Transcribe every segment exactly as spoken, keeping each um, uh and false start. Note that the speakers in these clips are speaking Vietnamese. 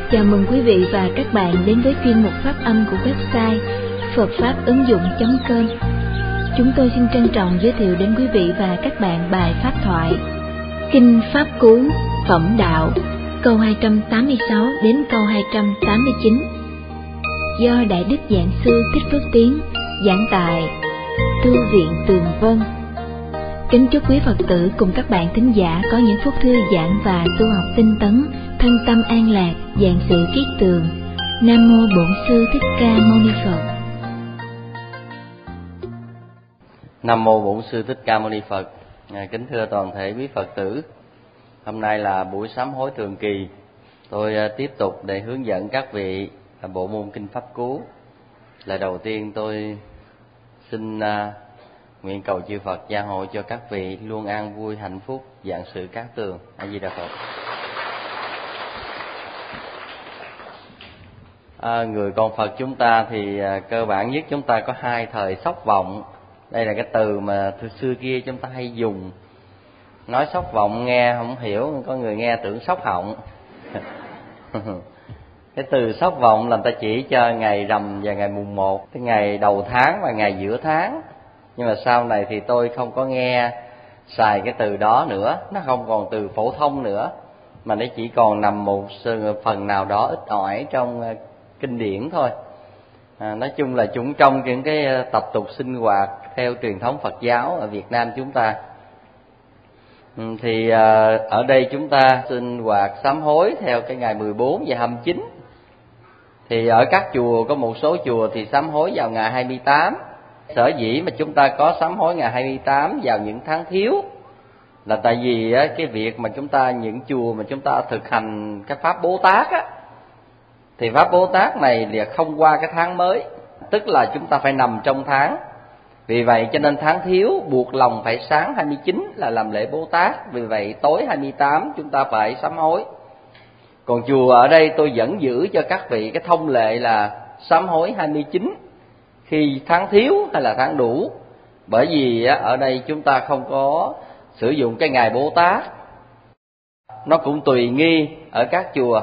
Chào mừng quý vị và các bạn đến với chuyên mục phát âm của website phật pháp ứng dụng chấm com. Chúng tôi xin trân trọng giới thiệu đến quý vị và các bạn bài pháp thoại Kinh Pháp Cú Phẩm Đạo, câu hai trăm tám mươi sáu đến câu hai trăm tám mươi chín, do Đại Đức Giảng Sư Thích Phước Tiến giảng tại Tu viện Tường Vân. Kính chúc quý Phật tử cùng các bạn thính giả có những phút thư giãn và tu học tinh tấn, thân tâm an lạc, vạn sự kiết tường. Nam mô Bổn Sư Thích Ca Mâu Ni Phật. Nam mô Bổn Sư Thích Ca Mâu Ni Phật. Kính thưa toàn thể quý Phật tử, hôm nay là buổi sám hối thường kỳ. Tôi tiếp tục để hướng dẫn các vị bộ môn Kinh Pháp Cú. Lời đầu tiên tôi xin nguyện cầu chư Phật gia hộ cho các vị luôn an vui, hạnh phúc, vạn sự cát tường. A Di Đà Phật. À, người con Phật chúng ta thì à, cơ bản nhất chúng ta có hai thời sốc vọng. Đây là cái từ mà từ xưa kia chúng ta hay dùng. Nói sốc vọng nghe không hiểu, có người nghe tưởng sốc họng. Cái từ sốc vọng là người ta chỉ cho ngày rằm và ngày mùng một, cái ngày đầu tháng và ngày giữa tháng. Nhưng mà sau này thì tôi không có nghe xài cái từ đó nữa, nó không còn từ phổ thông nữa, mà nó chỉ còn nằm một phần nào đó ít ỏi trong kinh điển thôi. À, nói chung là chúng trong những cái tập tục sinh hoạt theo truyền thống Phật giáo ở Việt Nam chúng ta. Thì à, ở đây chúng ta sinh hoạt sám hối theo cái ngày mười bốn và hai mươi chín. Thì ở các chùa, có một số chùa thì sám hối vào ngày hai mươi tám. Sở dĩ mà chúng ta có sám hối ngày hai mươi tám vào những tháng thiếu là tại vì á, cái việc mà chúng ta, những chùa mà chúng ta thực hành cái pháp Bố Tát á, thì pháp Bố Tát này là không qua cái tháng mới, tức là chúng ta phải nằm trong tháng. Vì vậy cho nên tháng thiếu buộc lòng phải sáng hai mươi chín là làm lễ Bố Tát. Vì vậy tối hai mươi tám chúng ta phải sám hối. Còn chùa ở đây tôi vẫn giữ cho các vị cái thông lệ là sám hối hai mươi chín khi tháng thiếu hay là tháng đủ. Bởi vì ở đây chúng ta không có sử dụng cái ngày Bố Tát. Nó cũng tùy nghi ở các chùa.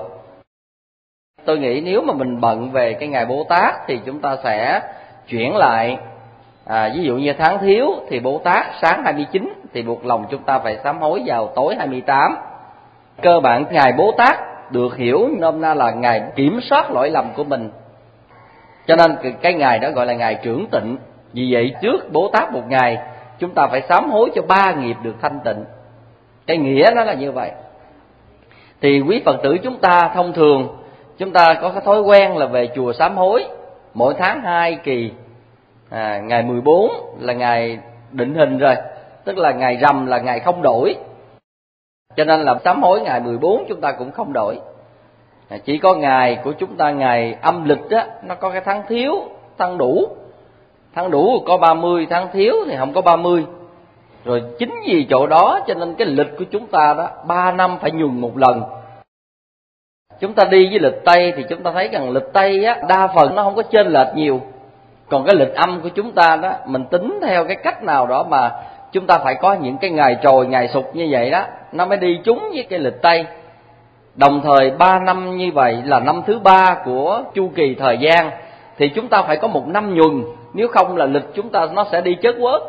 Tôi nghĩ nếu mà mình bận về cái ngày Bố Tát thì chúng ta sẽ chuyển lại. À, ví dụ như tháng thiếu thì Bố Tát sáng hai mươi chín thì buộc lòng chúng ta phải sám hối vào tối hai mươi tám. Cơ bản ngày Bố Tát được hiểu nôm na là ngày kiểm soát lỗi lầm của mình, cho nên cái ngày đó gọi là ngày trưởng tịnh. Vì vậy trước Bố Tát một ngày chúng ta phải sám hối cho ba nghiệp được thanh tịnh. Cái nghĩa nó là như vậy. Thì quý Phật tử chúng ta thông thường chúng ta có cái thói quen là về chùa sám hối mỗi tháng hai kỳ. À, ngày mười bốn là ngày định hình rồi, tức là ngày rằm là ngày không đổi, cho nên là sám hối ngày mười bốn chúng ta cũng không đổi. À, chỉ có ngày của chúng ta, ngày âm lịch á, nó có cái tháng thiếu, tháng đủ. Tháng đủ có ba mươi, tháng thiếu thì không có ba mươi. Rồi chính vì chỗ đó cho nên cái lịch của chúng ta đó ba năm phải nhuần một lần. Chúng ta đi với lịch Tây thì chúng ta thấy rằng lịch Tây á, đa phần nó không có chênh lệch nhiều. Còn cái lịch âm của chúng ta đó, mình tính theo cái cách nào đó mà chúng ta phải có những cái ngày trồi, ngày sục như vậy đó, nó mới đi trúng với cái lịch Tây. Đồng thời ba năm như vậy là năm thứ ba của chu kỳ thời gian, thì chúng ta phải có một năm nhuần, nếu không là lịch chúng ta nó sẽ đi chớt quớt.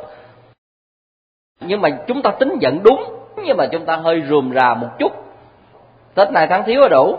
Nhưng mà chúng ta tính vẫn đúng, nhưng mà chúng ta hơi rườm rà một chút. Tết này tháng thiếu là đủ.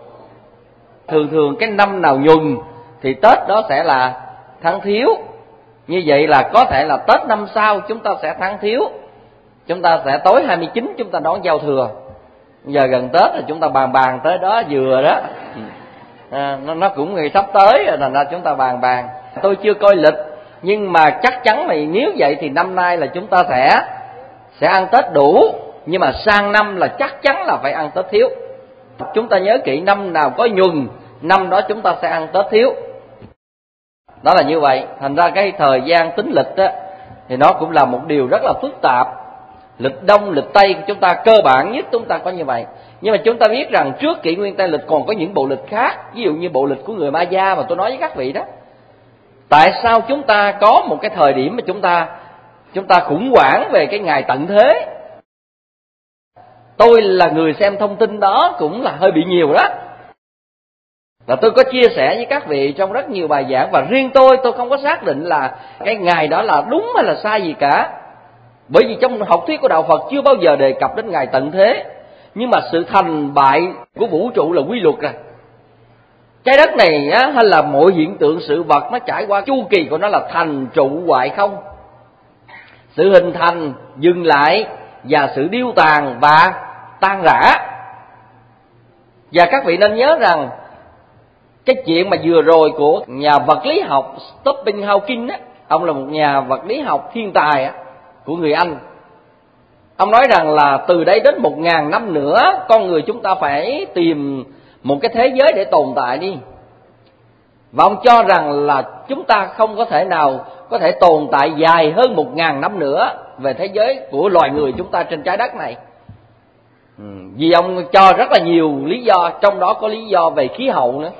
Thường thường cái năm nào nhuần thì Tết đó sẽ là tháng thiếu. Như vậy là có thể là Tết năm sau chúng ta sẽ tháng thiếu. Chúng ta sẽ tối hai mươi chín chúng ta đón giao thừa. Giờ gần Tết là chúng ta bàn bàn tới đó vừa đó. À, nó, nó cũng ngày sắp tới rồi, thành ra chúng ta bàn bàn. Tôi chưa coi lịch, nhưng mà chắc chắn thì nếu vậy thì năm nay là chúng ta sẽ sẽ ăn Tết đủ. Nhưng mà sang năm là chắc chắn là phải ăn Tết thiếu. Chúng ta nhớ kỹ, năm nào có nhuần, năm đó chúng ta sẽ ăn Tết thiếu. Đó là như vậy. Thành ra cái thời gian tính lịch á, thì nó cũng là một điều rất là phức tạp. Lịch Đông, lịch Tây của chúng ta cơ bản nhất chúng ta có như vậy. Nhưng mà chúng ta biết rằng trước kỷ nguyên Tây lịch còn có những bộ lịch khác. Ví dụ như bộ lịch của người Maya mà tôi nói với các vị đó. Tại sao chúng ta có một cái thời điểm mà chúng ta Chúng ta khủng hoảng về cái ngày tận thế? Tôi là người xem thông tin đó cũng là hơi bị nhiều đó. Và tôi có chia sẻ với các vị trong rất nhiều bài giảng, và riêng tôi, tôi không có xác định là cái ngày đó là đúng hay là sai gì cả. Bởi vì trong học thuyết của Đạo Phật chưa bao giờ đề cập đến ngày tận thế. Nhưng mà sự thành bại của vũ trụ là quy luật rồi. Trái đất này á, hay là mọi hiện tượng sự vật nó trải qua chu kỳ của nó là thành trụ hoại không. Sự hình thành, dừng lại, và sự điêu tàn và tan rã. Và các vị nên nhớ rằng cái chuyện mà vừa rồi của nhà vật lý học Stephen Hawking á, ông là một nhà vật lý học thiên tài á, của người Anh. Ông nói rằng là từ đây đến một ngàn năm nữa, con người chúng ta phải tìm một cái thế giới để tồn tại đi. Và ông cho rằng là chúng ta không có thể nào có thể tồn tại dài hơn một ngàn năm nữa về thế giới của loài người chúng ta trên trái đất này. Ừ, vì ông cho rất là nhiều lý do, trong đó có lý do về khí hậu nữa.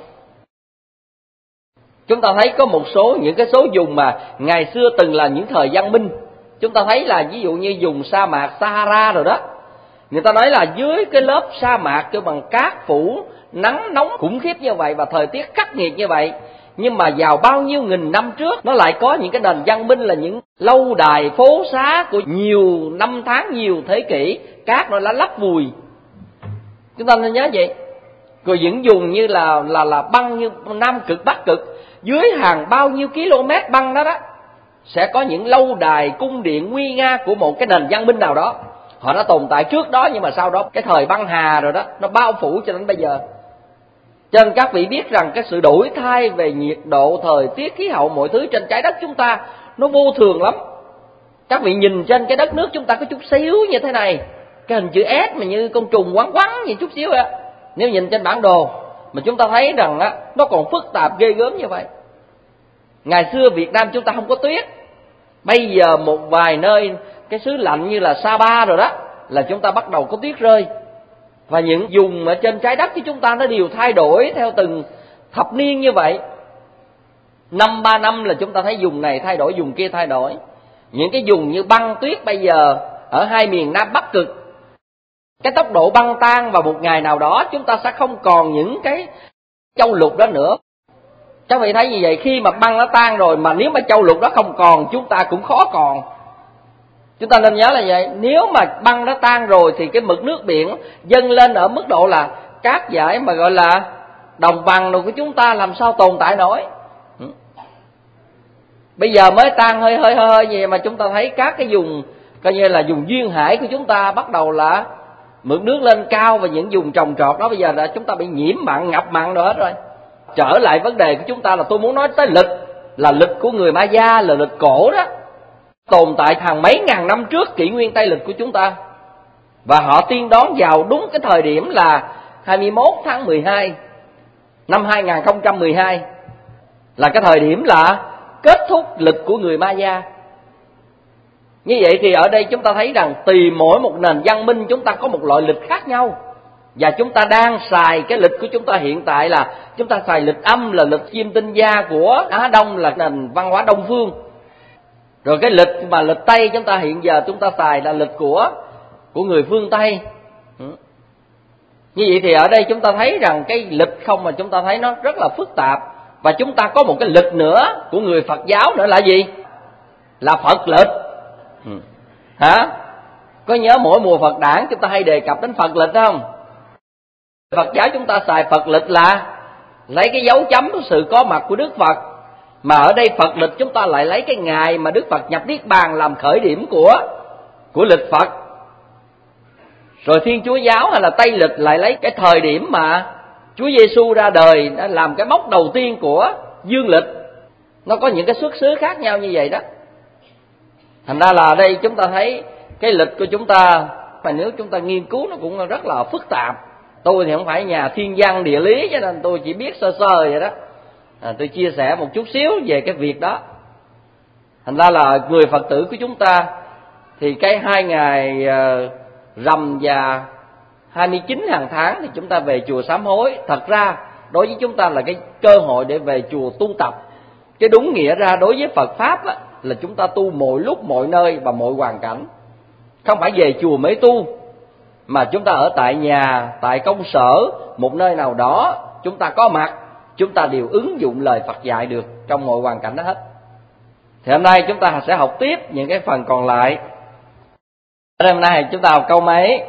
Chúng ta thấy có một số những cái số vùng mà ngày xưa từng là những thời văn minh. Chúng ta thấy là ví dụ như vùng sa mạc Sahara rồi đó. Người ta nói là dưới cái lớp sa mạc kêu bằng cát phủ, nắng nóng khủng khiếp như vậy và thời tiết khắc nghiệt như vậy, nhưng mà vào bao nhiêu nghìn năm trước nó lại có những cái nền văn minh là những lâu đài phố xá của nhiều năm tháng, nhiều thế kỷ, cát nó đã lấp vùi. Chúng ta nên nhớ vậy. Rồi những vùng như là là là băng như Nam Cực, Bắc Cực, dưới hàng bao nhiêu km băng đó đó, sẽ có những lâu đài cung điện nguy nga của một cái nền văn minh nào đó. Họ đã tồn tại trước đó, nhưng mà sau đó cái thời băng hà rồi đó, nó bao phủ cho đến bây giờ. Cho nên các vị biết rằng cái sự đổi thay về nhiệt độ, thời tiết, khí hậu, mọi thứ trên trái đất chúng ta nó vô thường lắm. Các vị nhìn trên cái đất nước chúng ta có chút xíu như thế này, cái hình chữ S mà như con trùng quắn quắn như chút xíu á. Nếu nhìn trên bản đồ mà chúng ta thấy rằng á, nó còn phức tạp ghê gớm như vậy. Ngày xưa Việt Nam chúng ta không có tuyết, bây giờ một vài nơi cái xứ lạnh như là Sapa rồi đó là chúng ta bắt đầu có tuyết rơi. Và những vùng ở trên trái đất của chúng ta nó đều thay đổi theo từng thập niên như vậy. Năm ba năm là chúng ta thấy vùng này thay đổi, vùng kia thay đổi. Những cái vùng như băng tuyết bây giờ ở hai miền Nam Bắc Cực, cái tốc độ băng tan vào một ngày nào đó chúng ta sẽ không còn những cái châu lục đó nữa. Các vị thấy như vậy, khi mà băng nó tan rồi mà nếu mà châu lục đó không còn, chúng ta cũng khó còn. Chúng ta nên nhớ là vậy. Nếu mà băng nó tan rồi thì cái mực nước biển dâng lên ở mức độ là cát dải mà gọi là đồng bằng đồ của chúng ta làm sao tồn tại nổi. Bây giờ mới tan hơi hơi hơi vậy mà chúng ta thấy các cái vùng coi như là vùng duyên hải của chúng ta bắt đầu là mực nước lên cao, và những vùng trồng trọt đó bây giờ là chúng ta bị nhiễm mặn, ngập mặn rồi hết rồi. Trở lại vấn đề của chúng ta là tôi muốn nói tới lịch, là lịch của người Maya, là lịch cổ đó, tồn tại hàng mấy ngàn năm trước kỷ nguyên Tây lịch của chúng ta. Và họ tiên đoán vào đúng cái thời điểm là hai mươi mốt tháng mười hai năm hai nghìn không trăm mười hai là cái thời điểm là kết thúc lịch của người Maya. Như vậy thì ở đây chúng ta thấy rằng tùy mỗi một nền văn minh chúng ta có một loại lịch khác nhau. Và chúng ta đang xài cái lịch của chúng ta hiện tại là chúng ta xài lịch âm, là lịch chiêm tinh gia của Á Đông, là nền văn hóa Đông phương. Rồi cái lịch mà lịch Tây chúng ta hiện giờ chúng ta xài là lịch của của người phương Tây. Như vậy thì ở đây chúng ta thấy rằng cái lịch không mà chúng ta thấy nó rất là phức tạp. Và chúng ta có một cái lịch nữa của người Phật giáo nữa là gì? Là Phật lịch. Ừ. Hả? Có nhớ mỗi mùa Phật đản chúng ta hay đề cập đến Phật lịch không? Phật giáo chúng ta xài Phật lịch là lấy cái dấu chấm của sự có mặt của Đức Phật. Mà ở đây Phật lịch chúng ta lại lấy cái ngày mà Đức Phật nhập Niết Bàn làm khởi điểm của của lịch Phật. Rồi Thiên Chúa giáo hay là Tây lịch lại lấy cái thời điểm mà Chúa Giêsu ra đời đã làm cái mốc đầu tiên của dương lịch. Nó có những cái xuất xứ khác nhau như vậy đó. Thành ra là ở đây chúng ta thấy cái lịch của chúng ta, mà nếu chúng ta nghiên cứu nó cũng rất là phức tạp. Tôi thì không phải nhà thiên văn địa lý cho nên tôi chỉ biết sơ sơ vậy đó. À, tôi chia sẻ một chút xíu về cái việc đó. Thành ra là người Phật tử của chúng ta thì cái hai ngày uh, rằm và hai mươi chín hàng tháng thì chúng ta về chùa sám hối. Thật ra đối với chúng ta là cái cơ hội để về chùa tu tập. Cái đúng nghĩa ra đối với Phật Pháp á, là chúng ta tu mọi lúc, mọi nơi và mọi hoàn cảnh. Không phải về chùa mới tu, mà chúng ta ở tại nhà, tại công sở, một nơi nào đó chúng ta có mặt chúng ta đều ứng dụng lời Phật dạy được trong mọi hoàn cảnh đó hết. Thì hôm nay chúng ta sẽ học tiếp những cái phần còn lại. Hôm nay chúng ta học câu mấy?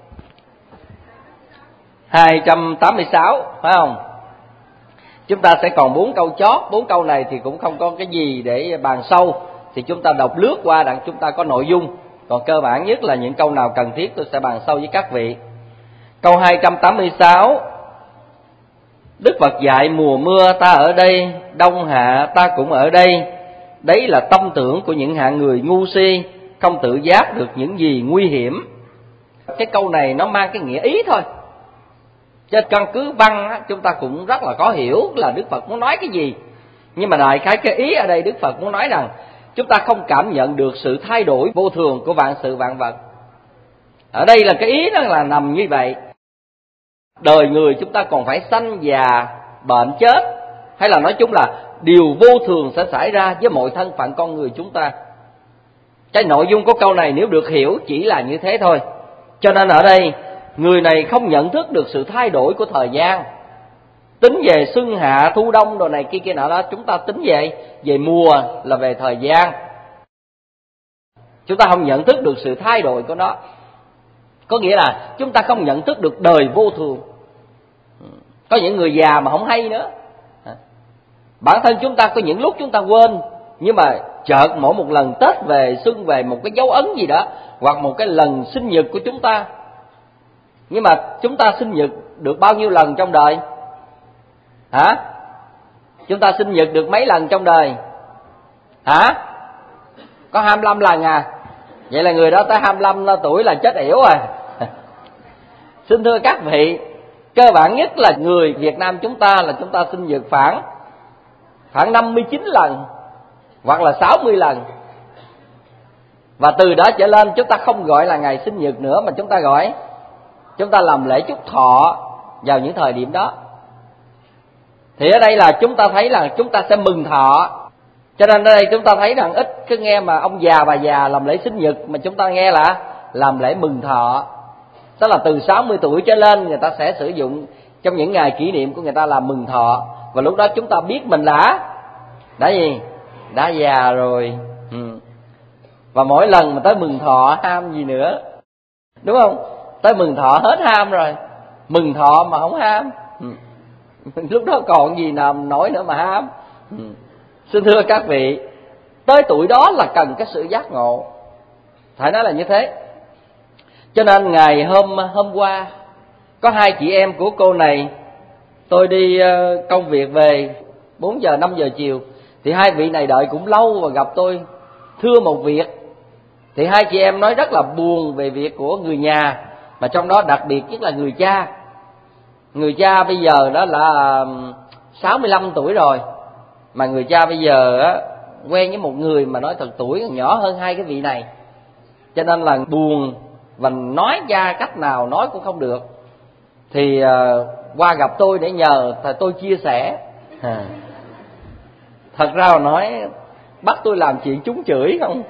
hai trăm tám mươi sáu, phải không? Chúng ta sẽ còn bốn câu chót. Bốn câu này thì cũng không có cái gì để bàn sâu, thì chúng ta đọc lướt qua đặng chúng ta có nội dung. Còn cơ bản nhất là những câu nào cần thiết tôi sẽ bàn sâu với các vị. Câu hai trăm tám mươi sáu: Đức Phật dạy mùa mưa ta ở đây, đông hạ ta cũng ở đây. Đấy là tâm tưởng của những hạng người ngu si, không tự giác được những gì nguy hiểm. Cái câu này nó mang cái nghĩa ý thôi, trên căn cứ văn á, chúng ta cũng rất là có hiểu là Đức Phật muốn nói cái gì. Nhưng mà đại khái cái ý ở đây Đức Phật muốn nói rằng chúng ta không cảm nhận được sự thay đổi vô thường của vạn sự vạn vật. Ở đây là cái ý nó là nằm như vậy. Đời người chúng ta còn phải sanh già bệnh chết, hay là nói chung là điều vô thường sẽ xảy ra với mọi thân phận con người chúng ta. Cái nội dung của câu này nếu được hiểu chỉ là như thế thôi. Cho nên ở đây người này không nhận thức được sự thay đổi của thời gian. Tính về xuân hạ thu đông đồ này kia kia nọ đó, chúng ta tính về về mùa là về thời gian. Chúng ta không nhận thức được sự thay đổi của nó. Có nghĩa là chúng ta không nhận thức được đời vô thường. Có những người già mà không hay nữa. Bản thân chúng ta có những lúc chúng ta quên, nhưng mà chợt mỗi một lần Tết về, xuân về, một cái dấu ấn gì đó, hoặc một cái lần sinh nhật của chúng ta. Nhưng mà chúng ta sinh nhật được bao nhiêu lần trong đời? Hả? Chúng ta sinh nhật được mấy lần trong đời? Hả? Có hai mươi lăm lần à? Vậy là người đó tới hai mươi lăm tuổi là chết yểu rồi. Xin thưa các vị, cơ bản nhất là người Việt Nam chúng ta là chúng ta sinh nhật khoảng khoảng năm mươi chín lần hoặc là sáu mươi lần. Và từ đó trở lên chúng ta không gọi là ngày sinh nhật nữa, mà chúng ta gọi chúng ta làm lễ chúc thọ vào những thời điểm đó. Thì ở đây là chúng ta thấy là chúng ta sẽ mừng thọ. Cho nên ở đây chúng ta thấy rằng ít cứ nghe mà ông già bà già làm lễ sinh nhật, mà chúng ta nghe là làm lễ mừng thọ. Tức là từ sáu mươi tuổi trở lên người ta sẽ sử dụng trong những ngày kỷ niệm của người ta là mừng thọ. Và lúc đó chúng ta biết mình đã đã gì? Đã già rồi. Ừ. Và mỗi lần mà tới mừng thọ ham gì nữa, đúng không? Tới mừng thọ hết ham rồi. Mừng thọ mà không ham, ừ. Lúc đó còn gì nào nổi nữa mà ham. ừ. Xin thưa các vị, tới tuổi đó là cần cái sự giác ngộ, phải nói là như thế. Cho nên ngày hôm hôm qua có hai chị em của cô này, tôi đi công việc về bốn giờ năm giờ chiều, thì hai vị này đợi cũng lâu và gặp tôi thưa một việc. Thì hai chị em nói rất là buồn về việc của người nhà, mà trong đó đặc biệt nhất là người cha. Người cha bây giờ đó là sáu mươi lăm tuổi rồi, mà người cha bây giờ á, quen với một người mà nói thật tuổi còn nhỏ hơn hai cái vị này. Cho nên là buồn và nói ra cách nào nói cũng không được. Thì uh, qua gặp tôi để nhờ thầy tôi chia sẻ. à. Thật ra mà nói bắt tôi làm chuyện trúng chửi không.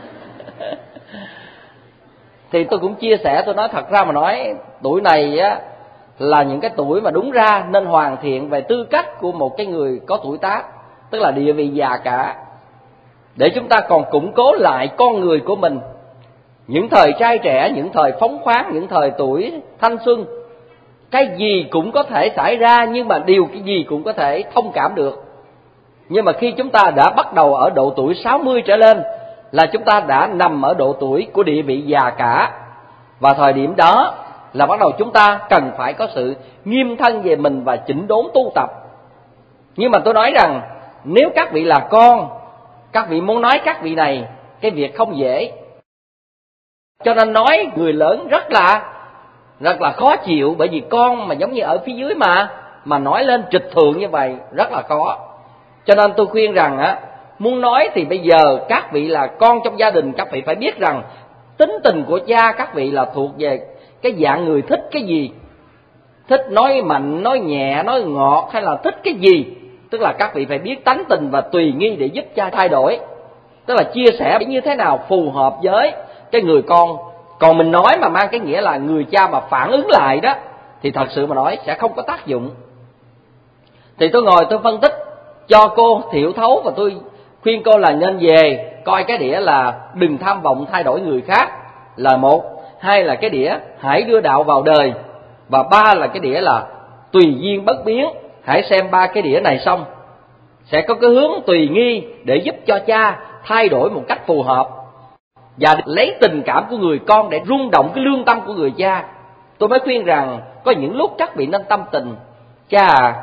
Thì tôi cũng chia sẻ, tôi nói thật ra mà nói tuổi này á là những cái tuổi mà đúng ra nên hoàn thiện về tư cách của một cái người có tuổi tác, tức là địa vị già cả, để chúng ta còn củng cố lại con người của mình. Những thời trai trẻ, những thời phóng khoáng, những thời tuổi thanh xuân, cái gì cũng có thể xảy ra, nhưng mà điều cái gì cũng có thể thông cảm được. Nhưng mà khi chúng ta đã bắt đầu ở độ tuổi sáu mươi trở lên là chúng ta đã nằm ở độ tuổi của địa vị già cả. Và thời điểm đó là bắt đầu chúng ta cần phải có sự nghiêm thân về mình và chỉnh đốn tu tập. Nhưng mà tôi nói rằng nếu các vị là con, các vị muốn nói các vị này, cái việc không dễ. Cho nên nói người lớn rất là rất là khó chịu, bởi vì con mà giống như ở phía dưới mà mà nói lên trịch thượng như vậy rất là khó. Cho nên tôi khuyên rằng á, muốn nói thì bây giờ các vị là con trong gia đình, các vị phải biết rằng tính tình của cha các vị là thuộc về cái dạng người thích cái gì, thích nói mạnh, nói nhẹ, nói ngọt, hay là thích cái gì. Tức là các vị phải biết tánh tình và tùy nghi để giúp cha thay đổi. Tức là chia sẻ như thế nào phù hợp với cái người con. Còn mình nói mà mang cái nghĩa là người cha mà phản ứng lại đó, thì thật sự mà nói sẽ không có tác dụng. Thì tôi ngồi tôi phân tích cho cô hiểu thấu, và tôi khuyên cô là nên về coi cái đĩa là đừng tham vọng thay đổi người khác là một, hai là cái đĩa hãy đưa đạo vào đời, và ba là cái đĩa là tùy duyên bất biến. Hãy xem ba cái đĩa này xong sẽ có cái hướng tùy nghi để giúp cho cha thay đổi một cách phù hợp, và lấy tình cảm của người con để rung động cái lương tâm của người cha. Tôi mới khuyên rằng có những lúc chắc bị nên tâm tình. Cha à,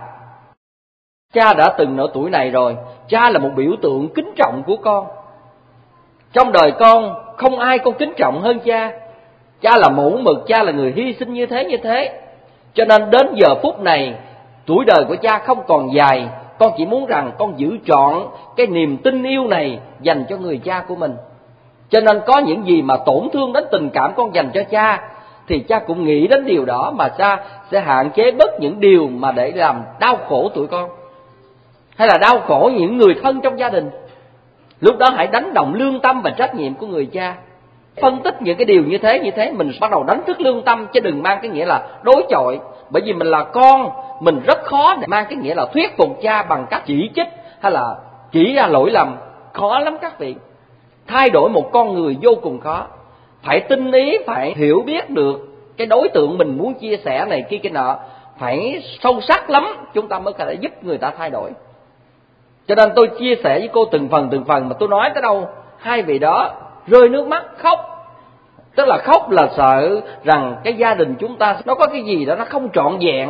cha đã từng ở tuổi này rồi, cha là một biểu tượng kính trọng của con. Trong đời con không ai con kính trọng hơn cha. Cha là mẫu mực, cha là người hy sinh như thế như thế. Cho nên đến giờ phút này, tuổi đời của cha không còn dài, con chỉ muốn rằng con giữ trọn cái niềm tin yêu này dành cho người cha của mình. Cho nên có những gì mà tổn thương đến tình cảm con dành cho cha, thì cha cũng nghĩ đến điều đó mà cha sẽ hạn chế bớt những điều mà để làm đau khổ tụi con, hay là đau khổ những người thân trong gia đình. Lúc đó hãy đánh động lương tâm và trách nhiệm của người cha. Phân tích những cái điều như thế như thế mình bắt đầu đánh thức lương tâm, chứ đừng mang cái nghĩa là đối chọi. Bởi vì mình là con, mình rất khó để mang cái nghĩa là thuyết phục cha bằng cách chỉ trích hay là chỉ ra lỗi lầm. Khó lắm các vị. Thay đổi một con người vô cùng khó. Phải tinh ý, phải hiểu biết được cái đối tượng mình muốn chia sẻ này kia cái nọ, phải sâu sắc lắm chúng ta mới có thể giúp người ta thay đổi. Cho nên tôi chia sẻ với cô từng phần từng phần, mà tôi nói tới đâu hai vị đó rơi nước mắt khóc. Tức là khóc là sợ rằng cái gia đình chúng ta nó có cái gì đó nó không trọn vẹn,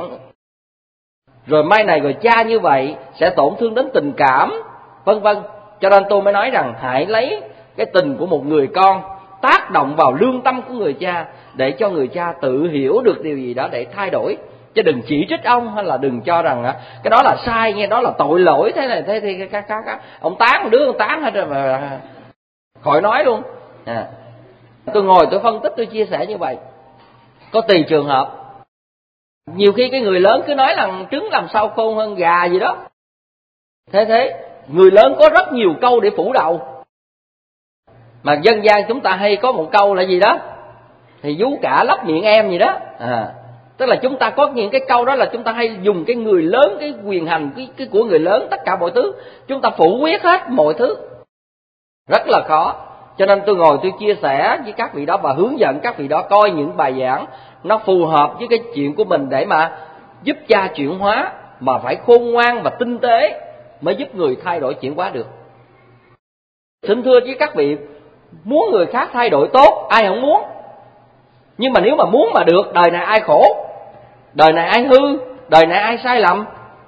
rồi mai này rồi cha như vậy sẽ tổn thương đến tình cảm, vân vân. Cho nên tôi mới nói rằng hãy lấy cái tình của một người con tác động vào lương tâm của người cha, để cho người cha tự hiểu được điều gì đó để thay đổi. Chứ đừng chỉ trích ông, hay là đừng cho rằng cái đó là sai, nghe đó là tội lỗi thế này thế thì các các các ông tán một đứa ông tán hết rồi mà khỏi nói luôn. À, tôi ngồi tôi phân tích, tôi chia sẻ như vậy. Có tùy trường hợp. Nhiều khi cái người lớn cứ nói là trứng làm sao khôn hơn gà gì đó. Thế thế người lớn có rất nhiều câu để phủ đầu. Mà dân gian chúng ta hay có một câu là gì đó, thì vú cả lấp miệng em gì đó. À, tức là chúng ta có những cái câu đó là chúng ta hay dùng cái người lớn, cái quyền hành cái, cái của người lớn, tất cả mọi thứ chúng ta phủ quyết hết mọi thứ, rất là khó. Cho nên tôi ngồi tôi chia sẻ với các vị đó và hướng dẫn các vị đó coi những bài giảng nó phù hợp với cái chuyện của mình, để mà giúp cha chuyển hóa, mà phải khôn ngoan và tinh tế mới giúp người thay đổi chuyển hóa được. Xin thưa với các vị, muốn người khác thay đổi tốt, ai không muốn. Nhưng mà nếu mà muốn mà được, đời này ai khổ, đời này ai hư, đời này ai sai lầm.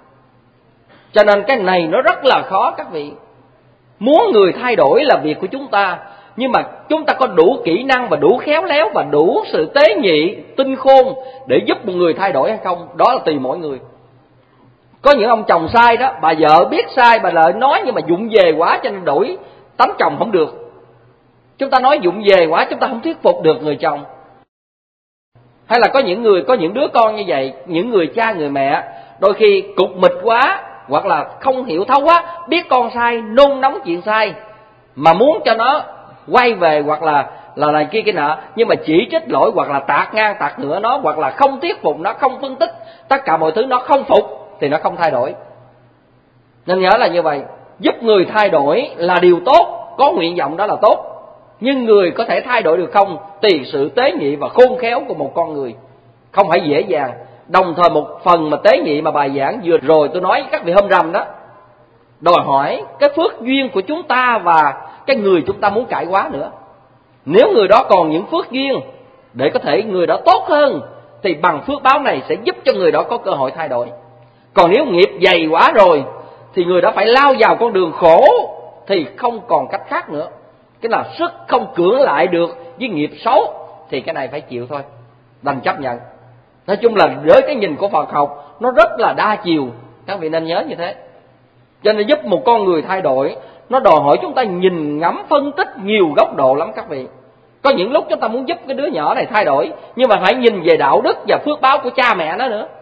Cho nên cái này nó rất là khó các vị. Muốn người thay đổi là việc của chúng ta, nhưng mà chúng ta có đủ kỹ năng và đủ khéo léo và đủ sự tế nhị, tinh khôn để giúp một người thay đổi hay không, đó là tùy mỗi người. Có những ông chồng sai đó, bà vợ biết sai, bà lợi nói nhưng mà vụng về quá cho nên đổi tánh chồng không được. Chúng ta nói vụng về quá, chúng ta không thuyết phục được người chồng. Hay là có những người, có những đứa con như vậy, những người cha người mẹ đôi khi cục mịch quá, hoặc là không hiểu thấu quá, biết con sai, nôn nóng chuyện sai, mà muốn cho nó quay về, hoặc là là này kia cái nọ, nhưng mà chỉ trích lỗi, hoặc là tạt ngang tạt ngửa nó, hoặc là không thuyết phục nó, không phân tích tất cả mọi thứ, nó không phục thì nó không thay đổi. Nên nhớ là như vậy, giúp người thay đổi là điều tốt, có nguyện vọng đó là tốt. Nhưng người có thể thay đổi được không, tùy sự tế nhị và khôn khéo của một con người, không phải dễ dàng. Đồng thời một phần mà tế nhị mà bài giảng vừa rồi tôi nói với các vị hôm rằm đó, đòi hỏi cái phước duyên của chúng ta và cái người chúng ta muốn cải hóa nữa. Nếu người đó còn những phước duyên để có thể người đó tốt hơn, thì bằng phước báo này sẽ giúp cho người đó có cơ hội thay đổi. Còn nếu nghiệp dày quá rồi thì người đó phải lao vào con đường khổ, thì không còn cách khác nữa. Cái là sức không cưỡng lại được với nghiệp xấu, thì cái này phải chịu thôi, đành chấp nhận. Nói chung là với cái nhìn của Phật học nó rất là đa chiều, các vị nên nhớ như thế. Cho nên giúp một con người thay đổi, nó đòi hỏi chúng ta nhìn ngắm phân tích nhiều góc độ lắm các vị. Có những lúc chúng ta muốn giúp cái đứa nhỏ này thay đổi, nhưng mà phải nhìn về đạo đức và phước báo của cha mẹ nó nữa.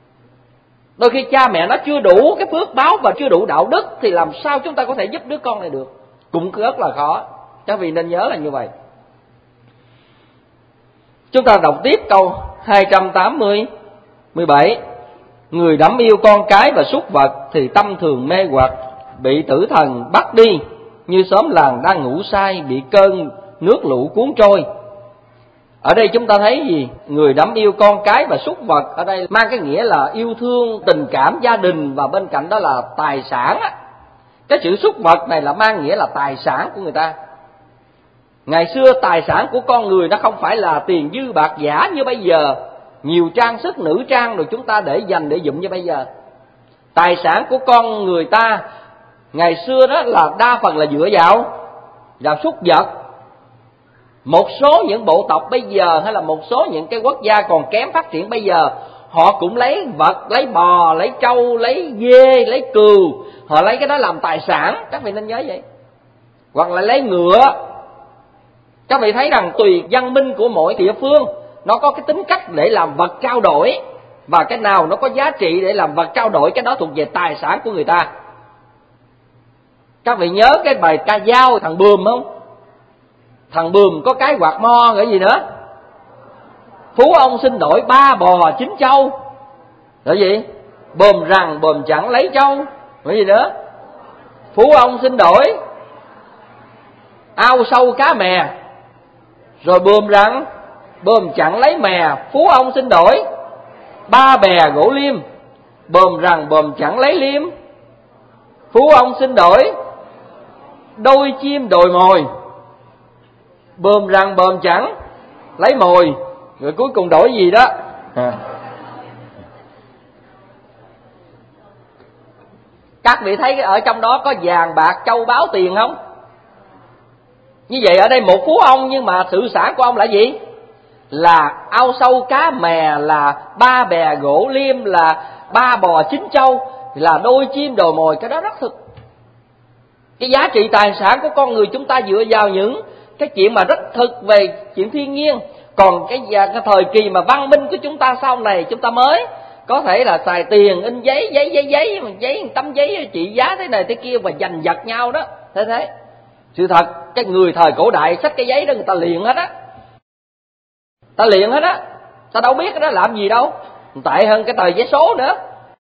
Đôi khi cha mẹ nó chưa đủ cái phước báo và chưa đủ đạo đức, thì làm sao chúng ta có thể giúp đứa con này được, cũng rất là khó. Các vị nên nhớ là như vậy. Chúng ta đọc tiếp câu hai trăm tám mươi, mười bảy. Người đắm yêu con cái và súc vật thì tâm thường mê hoặc, bị tử thần bắt đi, như xóm làng đang ngủ say bị cơn nước lũ cuốn trôi. Ở đây chúng ta thấy gì? Người đắm yêu con cái và súc vật ở đây mang cái nghĩa là yêu thương, tình cảm gia đình, và bên cạnh đó là tài sản. Cái chữ súc vật này là mang nghĩa là tài sản của người ta. Ngày xưa tài sản của con người nó không phải là tiền dư bạc giả như bây giờ, nhiều trang sức nữ trang rồi chúng ta để dành để dụng như bây giờ. Tài sản của con người ta ngày xưa đó là đa phần là dựa vào vào súc vật. Một số những bộ tộc bây giờ hay là một số những cái quốc gia còn kém phát triển bây giờ, họ cũng lấy vật, lấy bò, lấy trâu, lấy dê, lấy cừu, họ lấy cái đó làm tài sản. Các vị nên nhớ vậy. Hoặc là lấy ngựa. Các vị thấy rằng tùy văn minh của mỗi địa phương, nó có cái tính cách để làm vật trao đổi, và cái nào nó có giá trị để làm vật trao đổi, cái đó thuộc về tài sản của người ta. Các vị nhớ cái bài ca dao thằng Bườm không? Thằng Bườm có cái quạt mo gọi gì nữa? Phú ông xin đổi ba bò chín trâu. Gọi gì? Bồm rằng bồm chẳng lấy trâu. Gọi gì nữa? Phú ông xin đổi ao sâu cá mè. Rồi bồm rằng bồm chẳng lấy mè. Phú ông xin đổi ba bè gỗ liêm. Bồm rằng bồm chẳng lấy liêm. Phú ông xin đổi đôi chim đồi mồi. Bơm rằng bơm chẳng lấy mồi. Rồi cuối cùng đổi gì đó à. Các vị thấy ở trong đó có vàng bạc châu báu tiền không? Như vậy ở đây một phú ông, nhưng mà sự sản của ông là gì? Là ao sâu cá mè, là ba bè gỗ liêm, là ba bò chín trâu, là đôi chim đồi mồi. Cái đó rất thực. Cái giá trị tài sản của con người chúng ta dựa vào những cái chuyện mà rất thực về chuyện thiên nhiên. Còn cái, cái thời kỳ mà văn minh của chúng ta sau này, chúng ta mới có thể là xài tiền, in giấy, giấy, giấy, giấy, giấy tấm giấy trị giá thế này thế kia và giành giật nhau đó. Thế thế. Sự thật, cái người thời cổ đại xách cái giấy đó người ta liền hết á. Ta liền hết á. Ta đâu biết cái đó làm gì đâu. Tệ hơn cái tờ giấy số nữa.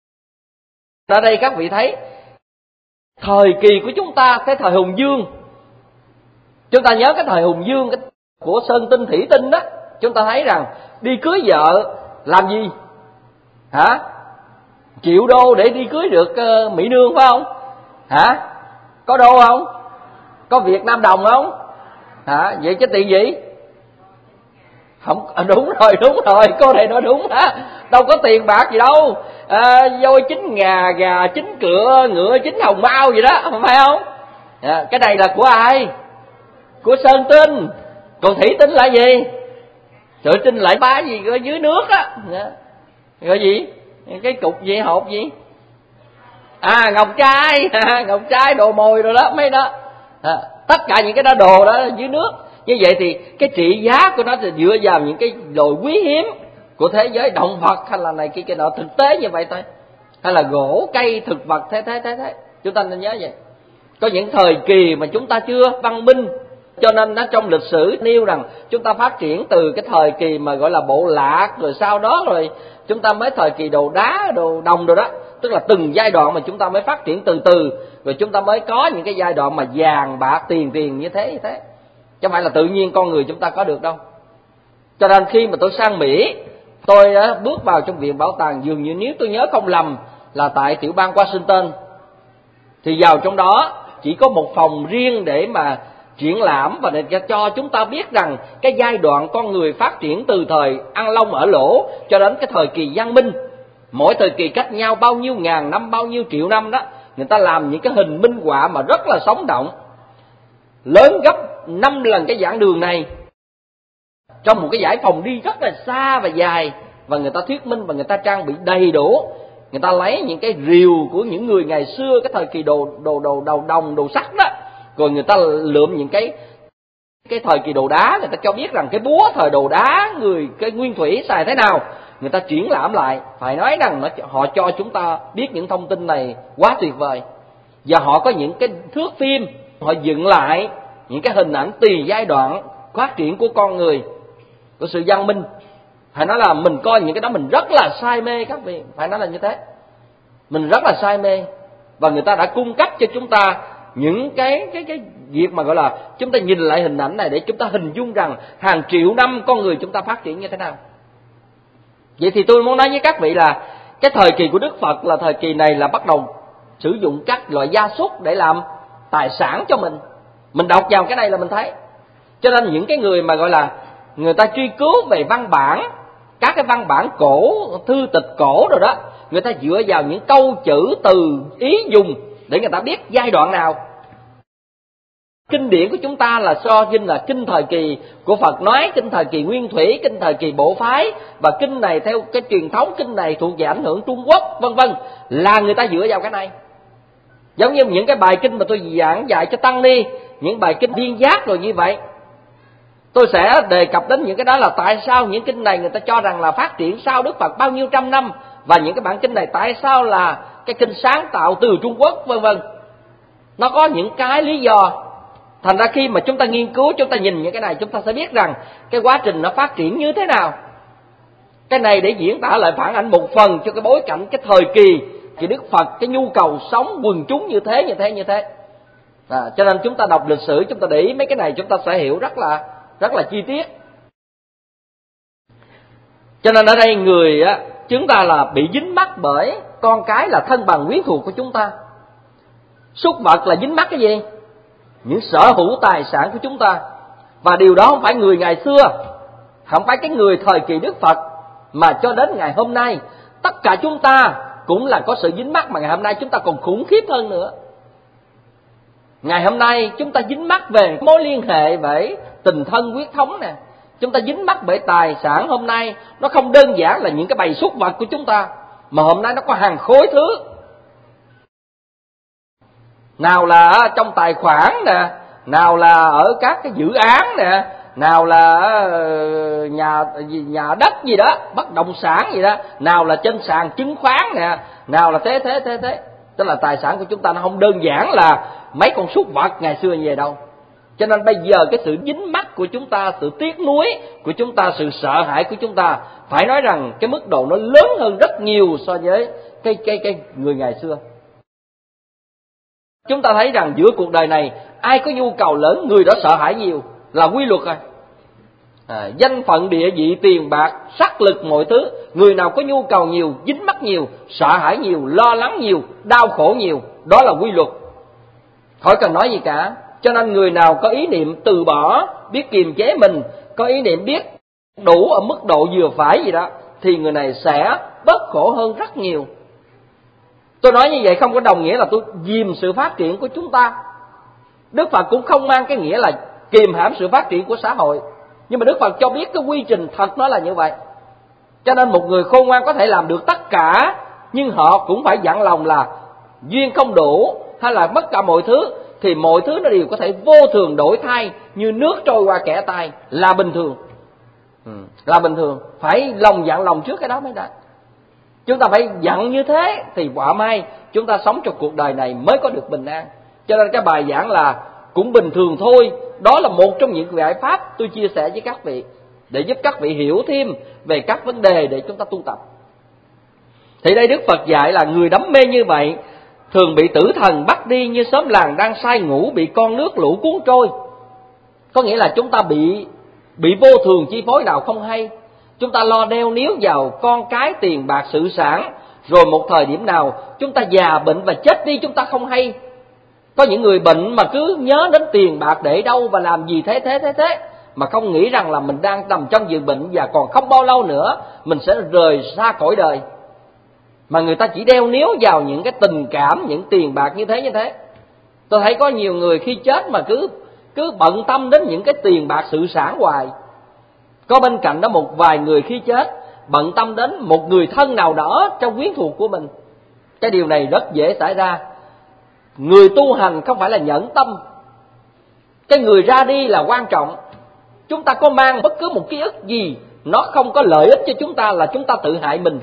Ở đây các vị thấy thời kỳ của chúng ta, cái thời Hùng Vương, chúng ta nhớ cái thời Hùng Vương cái của Sơn Tinh Thủy Tinh đó, chúng ta thấy rằng đi cưới vợ làm gì? Hả? Triệu đô để đi cưới được uh, mỹ nương phải không? Hả? Có đô không? Có Việt Nam đồng không? Hả? Vậy chứ tiền gì? Không, à, đúng rồi, đúng rồi, cô này nói đúng đó. Đâu có tiền bạc gì đâu. À, voi chín ngà, gà chín cựa, ngựa chín hồng mao gì đó, phải không? À, cái này là của ai? Của Sơn Tinh. Còn Thủy Tinh là gì? Thủy Tinh lại bá gì ở dưới nước á. Gọi gì? Cái cục gì, hộp gì? À, ngọc trai, à, ngọc trai, đồ mồi rồi đó, mấy đó. À, tất cả những cái đó đồ đó dưới nước. Như vậy thì cái trị giá của nó thì dựa vào những cái đồ quý hiếm của thế giới, động vật hay là này kia kia nọ, thực tế như vậy thôi. Hay là gỗ, cây, thực vật, thế thế thế thế. Chúng ta nên nhớ vậy. Có những thời kỳ mà chúng ta chưa văn minh, cho nên nó trong lịch sử nêu rằng chúng ta phát triển từ cái thời kỳ mà gọi là bộ lạc, rồi sau đó rồi chúng ta mới thời kỳ đồ đá, đồ đồng rồi đó. Tức là từng giai đoạn mà chúng ta mới phát triển từ từ, rồi chúng ta mới có những cái giai đoạn mà vàng bạc tiền tiền như thế như thế. Chứ không phải là tự nhiên con người chúng ta có được đâu. Cho nên khi mà tôi sang Mỹ, tôi đã bước vào trong viện bảo tàng, dường như nếu tôi nhớ không lầm là tại tiểu bang Washington, thì vào trong đó chỉ có một phòng riêng để mà triển lãm và để cho chúng ta biết rằng cái giai đoạn con người phát triển từ thời ăn lông ở lỗ cho đến cái thời kỳ văn minh, mỗi thời kỳ cách nhau bao nhiêu ngàn năm, bao nhiêu triệu năm đó, người ta làm những cái hình minh họa mà rất là sống động, lớn gấp năm lần cái giảng đường này, trong một cái dãy phòng đi rất là xa và dài, và người ta thuyết minh và người ta trang bị đầy đủ. Người ta lấy những cái rìu của những người ngày xưa, cái thời kỳ đồ đồ đồ đầu đồng, đồ sắt đó, rồi người ta lượm những cái cái thời kỳ đồ đá, người ta cho biết rằng cái búa thời đồ đá người cái nguyên thủy xài thế nào, người ta triển lãm lại. Phải nói rằng nó, họ cho chúng ta biết những thông tin này quá tuyệt vời, và họ có những cái thước phim, họ dựng lại những cái hình ảnh tùy giai đoạn phát triển của con người, của sự văn minh. Phải nói là mình coi những cái đó mình rất là say mê các vị, phải nói là như thế. Mình rất là say mê, và người ta đã cung cấp cho chúng ta những cái cái cái việc mà gọi là chúng ta nhìn lại hình ảnh này để chúng ta hình dung rằng hàng triệu năm con người chúng ta phát triển như thế nào. Vậy thì tôi muốn nói với các vị là cái thời kỳ của Đức Phật là thời kỳ này là bắt đầu sử dụng các loại gia súc để làm tài sản cho mình. Mình đọc vào cái này là mình thấy. Cho nên những cái người mà gọi là người ta truy cứu về văn bản, các cái văn bản cổ, thư tịch cổ rồi đó, người ta dựa vào những câu chữ, từ, ý dùng để người ta biết giai đoạn nào. Kinh điển của chúng ta là so kinh là kinh thời kỳ của Phật nói, kinh thời kỳ Nguyên Thủy, kinh thời kỳ Bộ Phái, và kinh này theo cái truyền thống, kinh này thuộc về ảnh hưởng Trung Quốc, vân vân, là người ta dựa vào cái này. Giống như những cái bài kinh mà tôi giảng dạy cho tăng ni, những bài kinh viên giác rồi như vậy, tôi sẽ đề cập đến những cái đó là tại sao những kinh này người ta cho rằng là phát triển sau Đức Phật bao nhiêu trăm năm, và những cái bản kinh này tại sao là cái kinh sáng tạo từ Trung Quốc, vân vân. Nó có những cái lý do. Thành ra khi mà chúng ta nghiên cứu, chúng ta nhìn những cái này, chúng ta sẽ biết rằng cái quá trình nó phát triển như thế nào. Cái này để diễn tả lại phản ảnh một phần cho cái bối cảnh, cái thời kỳ thì Đức Phật, cái nhu cầu sống quần chúng như thế, như thế, như thế. À, cho nên chúng ta đọc lịch sử, chúng ta để ý mấy cái này, chúng ta sẽ hiểu rất là rất là chi tiết. Cho nên ở đây người á, chúng ta là bị dính mắc bởi con cái là thân bằng quyến thuộc của chúng ta. Súc vật là dính mắc cái gì? Những sở hữu tài sản của chúng ta. Và điều đó không phải người ngày xưa, không phải cái người thời kỳ Đức Phật, mà cho đến ngày hôm nay tất cả chúng ta cũng là có sự dính mắc, mà ngày hôm nay chúng ta còn khủng khiếp hơn nữa. Ngày hôm nay chúng ta dính mắc về mối liên hệ với tình thân huyết thống nè, chúng ta dính mắc bởi tài sản. Hôm nay nó không đơn giản là những cái bầy súc vật của chúng ta, mà hôm nay nó có hàng khối thứ. Nào là trong tài khoản nè, nào là ở các cái dự án nè, nào là nhà nhà đất gì đó, bất động sản gì đó, nào là trên sàn chứng khoán nè, nào là thế thế thế thế. Tức là tài sản của chúng ta nó không đơn giản là mấy con súc vật ngày xưa như vậy đâu. Cho nên bây giờ cái sự dính mắc của chúng ta, sự tiếc nuối của chúng ta, sự sợ hãi của chúng ta, phải nói rằng cái mức độ nó lớn hơn rất nhiều so với cái cái cái người ngày xưa. Chúng ta thấy rằng giữa cuộc đời này, ai có nhu cầu lớn, người đó sợ hãi nhiều, là quy luật rồi. À, danh phận, địa vị, tiền bạc, sắc lực, mọi thứ, người nào có nhu cầu nhiều, dính mắc nhiều, sợ hãi nhiều, lo lắng nhiều, đau khổ nhiều, đó là quy luật, khỏi cần nói gì cả. Cho nên người nào có ý niệm từ bỏ, biết kiềm chế mình, có ý niệm biết đủ ở mức độ vừa phải gì đó, thì người này sẽ bớt khổ hơn rất nhiều. Tôi nói như vậy không có đồng nghĩa là tôi dìm sự phát triển của chúng ta. Đức Phật cũng không mang cái nghĩa là kìm hãm sự phát triển của xã hội. Nhưng mà Đức Phật cho biết cái quy trình thật nó là như vậy. Cho nên một người khôn ngoan có thể làm được tất cả, nhưng họ cũng phải dặn lòng là duyên không đủ hay là mất cả mọi thứ, thì mọi thứ nó đều có thể vô thường đổi thay, như nước trôi qua kẻ tay, là bình thường. ừ, Là bình thường. Phải lòng dặn lòng trước cái đó mớiได้. Chúng ta phải dặn như thế thì quả mai chúng ta sống trong cuộc đời này mới có được bình an. Cho nên cái bài giảng là cũng bình thường thôi. Đó là một trong những giải pháp tôi chia sẻ với các vị, để giúp các vị hiểu thêm về các vấn đề để chúng ta tu tập. Thì đây Đức Phật dạy là người đắm mê như vậy thường bị tử thần bắt đi, như xóm làng đang say ngủ bị con nước lũ cuốn trôi. Có nghĩa là chúng ta bị bị vô thường chi phối nào không hay. Chúng ta lo đeo níu vào con cái, tiền bạc, sự sản, rồi một thời điểm nào chúng ta già bệnh và chết đi chúng ta không hay. Có những người bệnh mà cứ nhớ đến tiền bạc để đâu và làm gì thế thế thế thế, mà không nghĩ rằng là mình đang nằm trong giường bệnh và còn không bao lâu nữa mình sẽ rời xa cõi đời. Mà người ta chỉ đeo níu vào những cái tình cảm, những tiền bạc như thế như thế. Tôi thấy có nhiều người khi chết mà cứ cứ bận tâm đến những cái tiền bạc, sự sản hoài. Có bên cạnh đó một vài người khi chết bận tâm đến một người thân nào đó trong quyến thuộc của mình. Cái điều này rất dễ xảy ra. Người tu hành không phải là nhẫn tâm. Cái người ra đi là quan trọng. Chúng ta có mang bất cứ một ký ức gì, nó không có lợi ích cho chúng ta là chúng ta tự hại mình.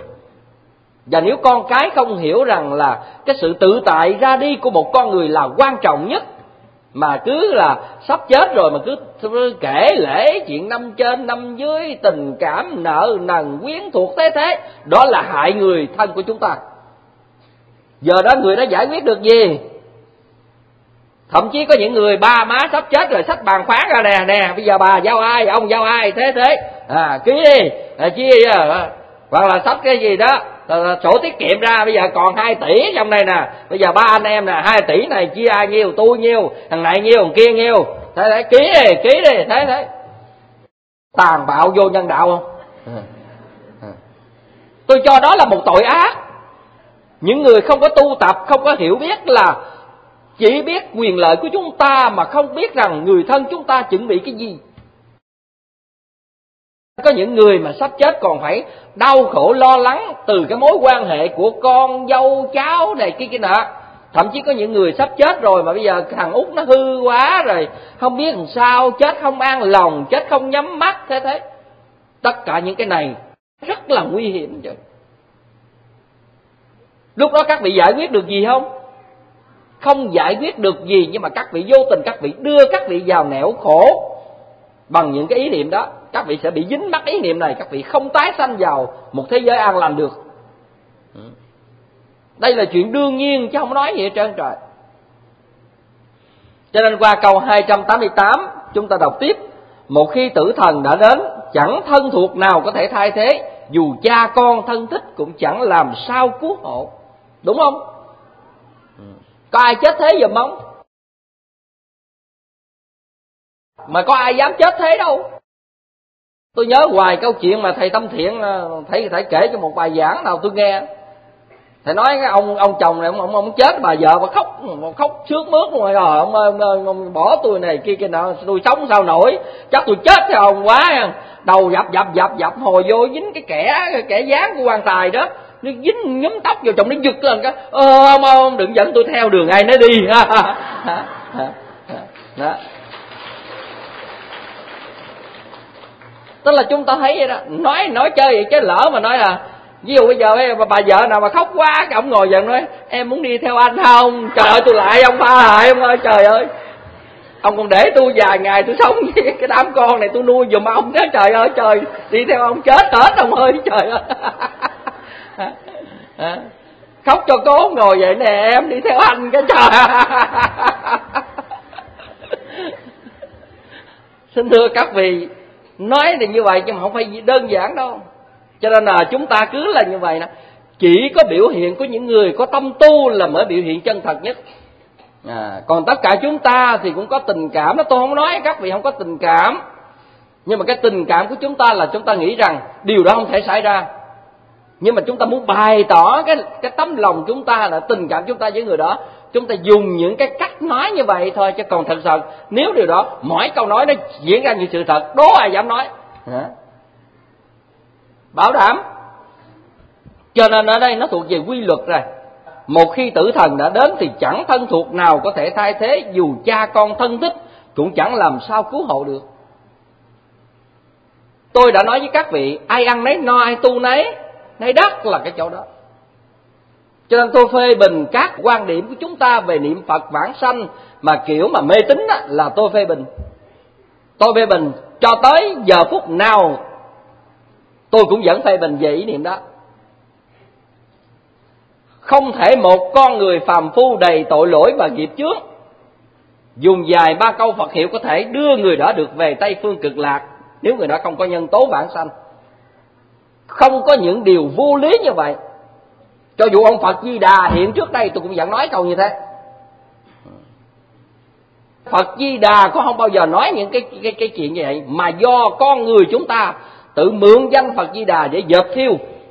Và nếu con cái không hiểu rằng là cái sự tự tại ra đi của một con người là quan trọng nhất, mà cứ là sắp chết rồi mà cứ, cứ kể lễ chuyện năm trên năm dưới, tình cảm nợ nần quyến thuộc thế thế, đó là hại người thân của chúng ta. Giờ đó người đã giải quyết được gì? Thậm chí có những người ba má sắp chết rồi xách bàn khoán ra nè, nè bây giờ bà giao ai, ông giao ai, thế thế à, ký đi à, chi à, hoặc là xách cái gì đó sổ tiết kiệm ra, bây giờ còn hai tỷ trong đây nè, bây giờ ba anh em nè, hai tỷ này chia ai nhiêu, tôi nhiêu, thằng này nhiêu, thằng kia nhiêu, thế thế ký đi, ký đi, thế thế tàn bạo vô nhân đạo không? Tôi cho đó là một tội ác. Những người không có tu tập, không có hiểu biết là chỉ biết quyền lợi của chúng ta mà không biết rằng người thân chúng ta chuẩn bị cái gì. Có những người mà sắp chết còn phải đau khổ lo lắng từ cái mối quan hệ của con dâu cháu này kia kia nọ. Thậm chí có những người sắp chết rồi mà bây giờ thằng út nó hư quá rồi, không biết làm sao, chết không an lòng, chết không nhắm mắt, thế thế. Tất cả những cái này rất là nguy hiểm chứ. Lúc đó các vị giải quyết được gì không? Không giải quyết được gì, nhưng mà các vị vô tình các vị đưa các vị vào nẻo khổ bằng những cái ý niệm đó. Các vị sẽ bị dính mắc ý niệm này, các vị không tái sanh vào một thế giới an lành được. Đây là chuyện đương nhiên chứ không nói gì hết trơn trời. Cho nên qua câu hai trăm tám mươi tám chúng ta đọc tiếp: một khi tử thần đã đến, chẳng thân thuộc nào có thể thay thế, dù cha con thân thích cũng chẳng làm sao cứu hộ. Đúng không? Có ai chết thế giùm không? Mà có ai dám chết thế đâu. Tôi nhớ hoài câu chuyện mà thầy Tâm Thiện thầy thầy kể cho một bài giảng nào tôi nghe. Thầy nói cái ông ông chồng này ông ông, ông chết, bà vợ mà khóc mà khóc sướt mướt luôn rồi, rồi ông, ông, ông, ông bỏ tôi này kia kia nọ, tôi sống sao nổi, chắc tôi chết theo ông quá. Đầu dập dập dập dập hồi vô dính cái kẻ kẻ dáng của quan tài đó, nó dính nhúm tóc vào chồng, nó giật lên cái ơ ông, ông đừng dẫn tôi theo đường ai nấy đi. Đó. Tức là chúng ta thấy vậy đó, nói nói chơi vậy chứ lỡ mà nói là ví dụ bây giờ bà, bà vợ nào mà khóc quá, cái ông ngồi dần nói em muốn đi theo anh không? Trời ơi tôi lại ông tha hại ông ơi, trời ơi ông còn để tôi vài ngày tôi sống với cái đám con này tôi nuôi giùm ông đó, trời ơi trời, đi theo ông chết hết ông ơi, trời ơi. Khóc cho cố ngồi vậy nè, em đi theo anh cái trời. Xin thưa các vị, nói thì như vậy nhưng mà không phải đơn giản đâu. Cho nên là chúng ta cứ là như vậy nè. Chỉ có biểu hiện của những người có tâm tu là mới biểu hiện chân thật nhất. À, còn tất cả chúng ta thì cũng có tình cảm đó. Tôi không nói các vị không có tình cảm, nhưng mà cái tình cảm của chúng ta là chúng ta nghĩ rằng điều đó không thể xảy ra. Nhưng mà chúng ta muốn bày tỏ cái, cái tấm lòng chúng ta là tình cảm chúng ta với người đó, chúng ta dùng những cái cách nói như vậy thôi. Chứ còn thật sự nếu điều đó mỗi câu nói nó diễn ra như sự thật, đố ai dám nói. Hả? Bảo đảm. Cho nên ở đây nó thuộc về quy luật rồi. Một khi tử thần đã đến thì chẳng thân thuộc nào có thể thay thế, dù cha con thân thích cũng chẳng làm sao cứu hộ được. Tôi đã nói với các vị, ai ăn nấy no, ai tu nấy nấy đắc là cái chỗ đó. Cho nên tôi phê bình các quan điểm của chúng ta về niệm Phật vãng sanh mà kiểu mà mê tín á, là tôi phê bình. Tôi phê bình cho tới giờ phút nào tôi cũng vẫn phê bình về ý niệm đó. Không thể một con người phàm phu đầy tội lỗi và nghiệp chướng dùng vài ba câu Phật hiệu có thể đưa người đó được về Tây Phương Cực Lạc nếu người đó không có nhân tố vãng sanh. Không có những điều vô lý như vậy. Cho dù ông Phật Di Đà hiện trước đây tôi cũng vẫn nói câu như thế. Phật Di Đà có không bao giờ nói những cái cái cái chuyện như vậy, mà do con người chúng ta tự mượn danh Phật Di Đà để dợp thiêu.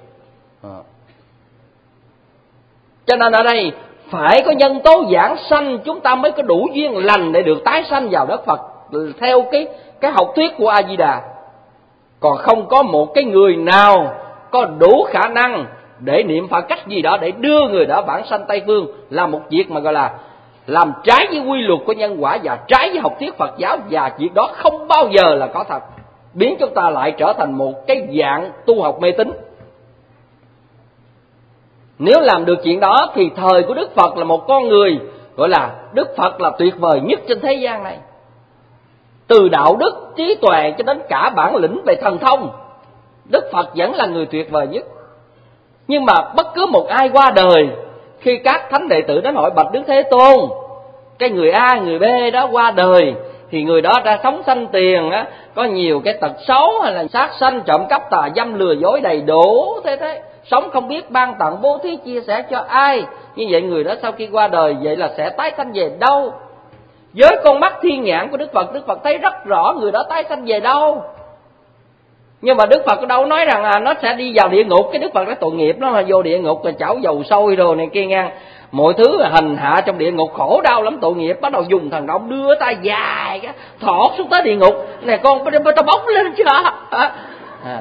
Cho nên ở đây phải có nhân tố giảng sanh chúng ta mới có đủ duyên lành để được tái sanh vào đất Phật theo cái cái học thuyết của A Di Đà. Còn không có một cái người nào có đủ khả năng để niệm Phật cách gì đó để đưa người đó vãng sanh Tây Phương, là một việc mà gọi là làm trái với quy luật của nhân quả và trái với học thuyết Phật giáo, và việc đó không bao giờ là có thật, biến chúng ta lại trở thành một cái dạng tu học mê tín. Nếu làm được chuyện đó thì thời của Đức Phật là một con người gọi là Đức Phật là tuyệt vời nhất trên thế gian này. Từ đạo đức, trí tuệ cho đến cả bản lĩnh về thần thông, Đức Phật vẫn là người tuyệt vời nhất. Nhưng mà bất cứ một ai qua đời, khi các thánh đệ tử đến hỏi bạch Đức Thế Tôn, cái người A, người B đó qua đời, thì người đó đã sống sanh tiền á, có nhiều cái tật xấu, hay là sát sanh, trộm cắp, tà dâm, lừa dối đầy đủ thế thế, sống không biết ban tặng bố thí chia sẻ cho ai. Như vậy người đó sau khi qua đời, vậy là sẽ tái sanh về đâu? Với con mắt thiên nhãn của Đức Phật, Đức Phật thấy rất rõ người đó tái sanh về đâu. Nhưng mà Đức Phật đâu nói rằng là nó sẽ đi vào địa ngục. Cái Đức Phật đó tội nghiệp, nó là vô địa ngục là chảo dầu sôi rồi này kia ngang, mọi thứ là hành hạ trong địa ngục khổ đau lắm, tội nghiệp. Bắt đầu dùng thần thông đưa tay dài cái thọt xuống tới địa ngục. Này con tao bốc lên chưa à. À.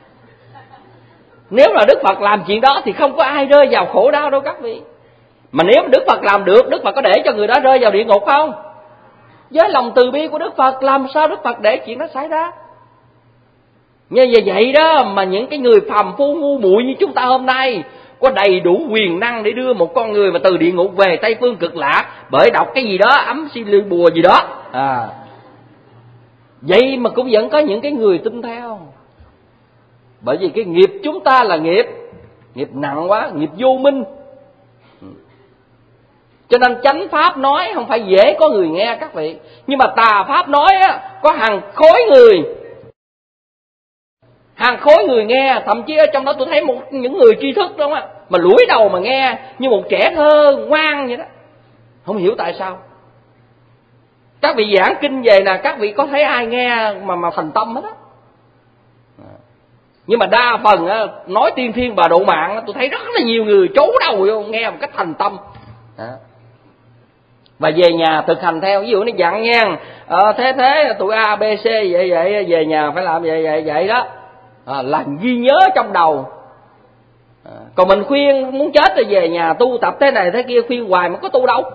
Nếu là Đức Phật làm chuyện đó thì không có ai rơi vào khổ đau đâu các vị. Mà nếu Đức Phật làm được, Đức Phật có để cho người đó rơi vào địa ngục không? Với lòng từ bi của Đức Phật, làm sao Đức Phật để chuyện đó xảy ra? Như vậy đó mà những cái người phàm phu ngu muội như chúng ta hôm nay có đầy đủ quyền năng để đưa một con người mà từ địa ngục về Tây Phương Cực Lạc bởi đọc cái gì đó, ấm si lưu bùa gì đó. À. Vậy mà cũng vẫn có những cái người tin theo. Bởi vì cái nghiệp chúng ta là nghiệp, nghiệp nặng quá, nghiệp vô minh. Cho nên chánh pháp nói không phải dễ có người nghe các vị. Nhưng mà tà pháp nói á, có hàng khối người, hàng khối người nghe. Thậm chí ở trong đó tôi thấy một những người tri thức đó á, mà lủi đầu mà nghe như một trẻ thơ ngoan vậy đó. Không hiểu tại sao. Các vị giảng kinh về là các vị có thấy ai nghe mà mà thành tâm hết á. Nhưng mà đa phần á, nói tiên thiên bà độ mạng á, tôi thấy rất là nhiều người trố đầu vô nghe một cách thành tâm. Đó. Và về nhà thực hành theo. Ví dụ nó dặn nha, à, thế thế tụi A, B, C vậy vậy, về nhà phải làm vậy vậy vậy đó. À, là ghi nhớ trong đầu. À, còn mình khuyên muốn chết rồi về nhà tu tập thế này thế kia, khuyên hoài mà có tu đâu.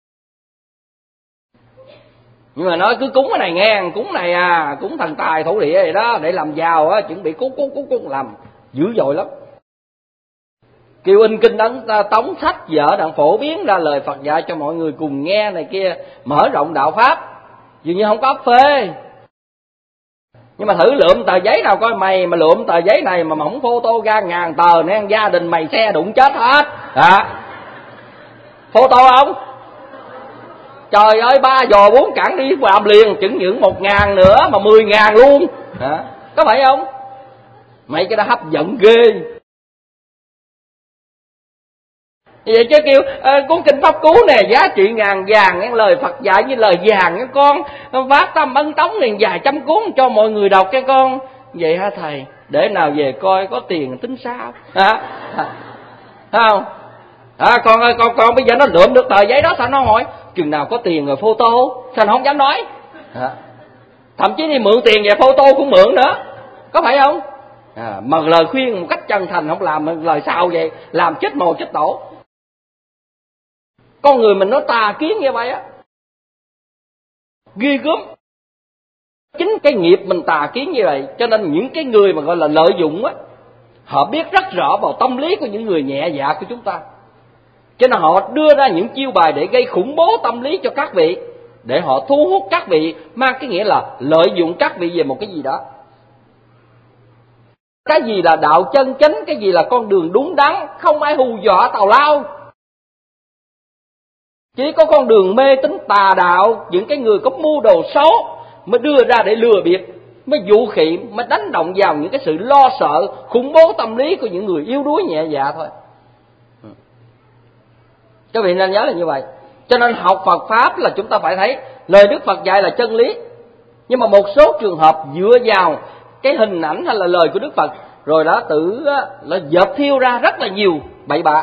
Nhưng mà nói cứ cúng cái này nghe, cúng này à, cúng thần tài thổ địa vậy đó, để làm giàu á, chuẩn bị cúng cúng cúng cúng làm dữ dội lắm. Kêu in kinh ấn tống sách vở đặng phổ biến ra lời Phật dạy cho mọi người cùng nghe này kia, mở rộng đạo pháp. Dường như không có ấp phê. Nhưng mà thử lượm tờ giấy nào coi, mày mà lượm tờ giấy này mà mỏng photo ra ngàn tờ nè, gia đình mày xe đụng chết hết. Đó. Photo không? Trời ơi, ba giò bốn cẳng đi làm liền, chừng những một ngàn nữa mà mười ngàn luôn. Đó. Có phải không? Mấy cái đó hấp dẫn ghê. Vậy chứ kêu à, cuốn kinh pháp cú nè, giá trị ngàn vàng, cái lời Phật dạy như lời vàng cái con, phát tâm ân tống liền vài trăm cuốn cho mọi người đọc cái con. Vậy hả thầy? Để nào về coi có tiền tính sao? Hả? À, không? À, con ơi, con con bây giờ nó lượm được tờ giấy đó, sao nó hỏi chừng nào có tiền rồi photo, sao nó không dám nói? À, thậm chí đi mượn tiền về photo cũng mượn nữa, có phải không? À, mà lời khuyên một cách chân thành không làm, lời sao vậy? Làm chết mồ chết tổ. Con người mình nó tà kiến như vậy á, ghê gớm. Chính cái nghiệp mình tà kiến như vậy, cho nên những cái người mà gọi là lợi dụng á, họ biết rất rõ vào tâm lý của những người nhẹ dạ của chúng ta, cho nên họ đưa ra những chiêu bài để gây khủng bố tâm lý cho các vị, để họ thu hút các vị, mang cái nghĩa là lợi dụng các vị về một cái gì đó. Cái gì là đạo chân chánh, cái gì là con đường đúng đắn, không ai hù dọa tào lao. Chỉ có con đường mê tín tà đạo, những cái người có mưu đồ xấu mới đưa ra để lừa bịp, mới dụ khỉ, mới đánh động vào những cái sự lo sợ, khủng bố tâm lý của những người yếu đuối nhẹ dạ thôi. Các vị nên nhớ là như vậy. Cho nên học Phật Pháp là chúng ta phải thấy lời Đức Phật dạy là chân lý. Nhưng mà một số trường hợp dựa vào cái hình ảnh hay là lời của Đức Phật, rồi đó tự là dợp thiêu ra rất là nhiều bậy bạ.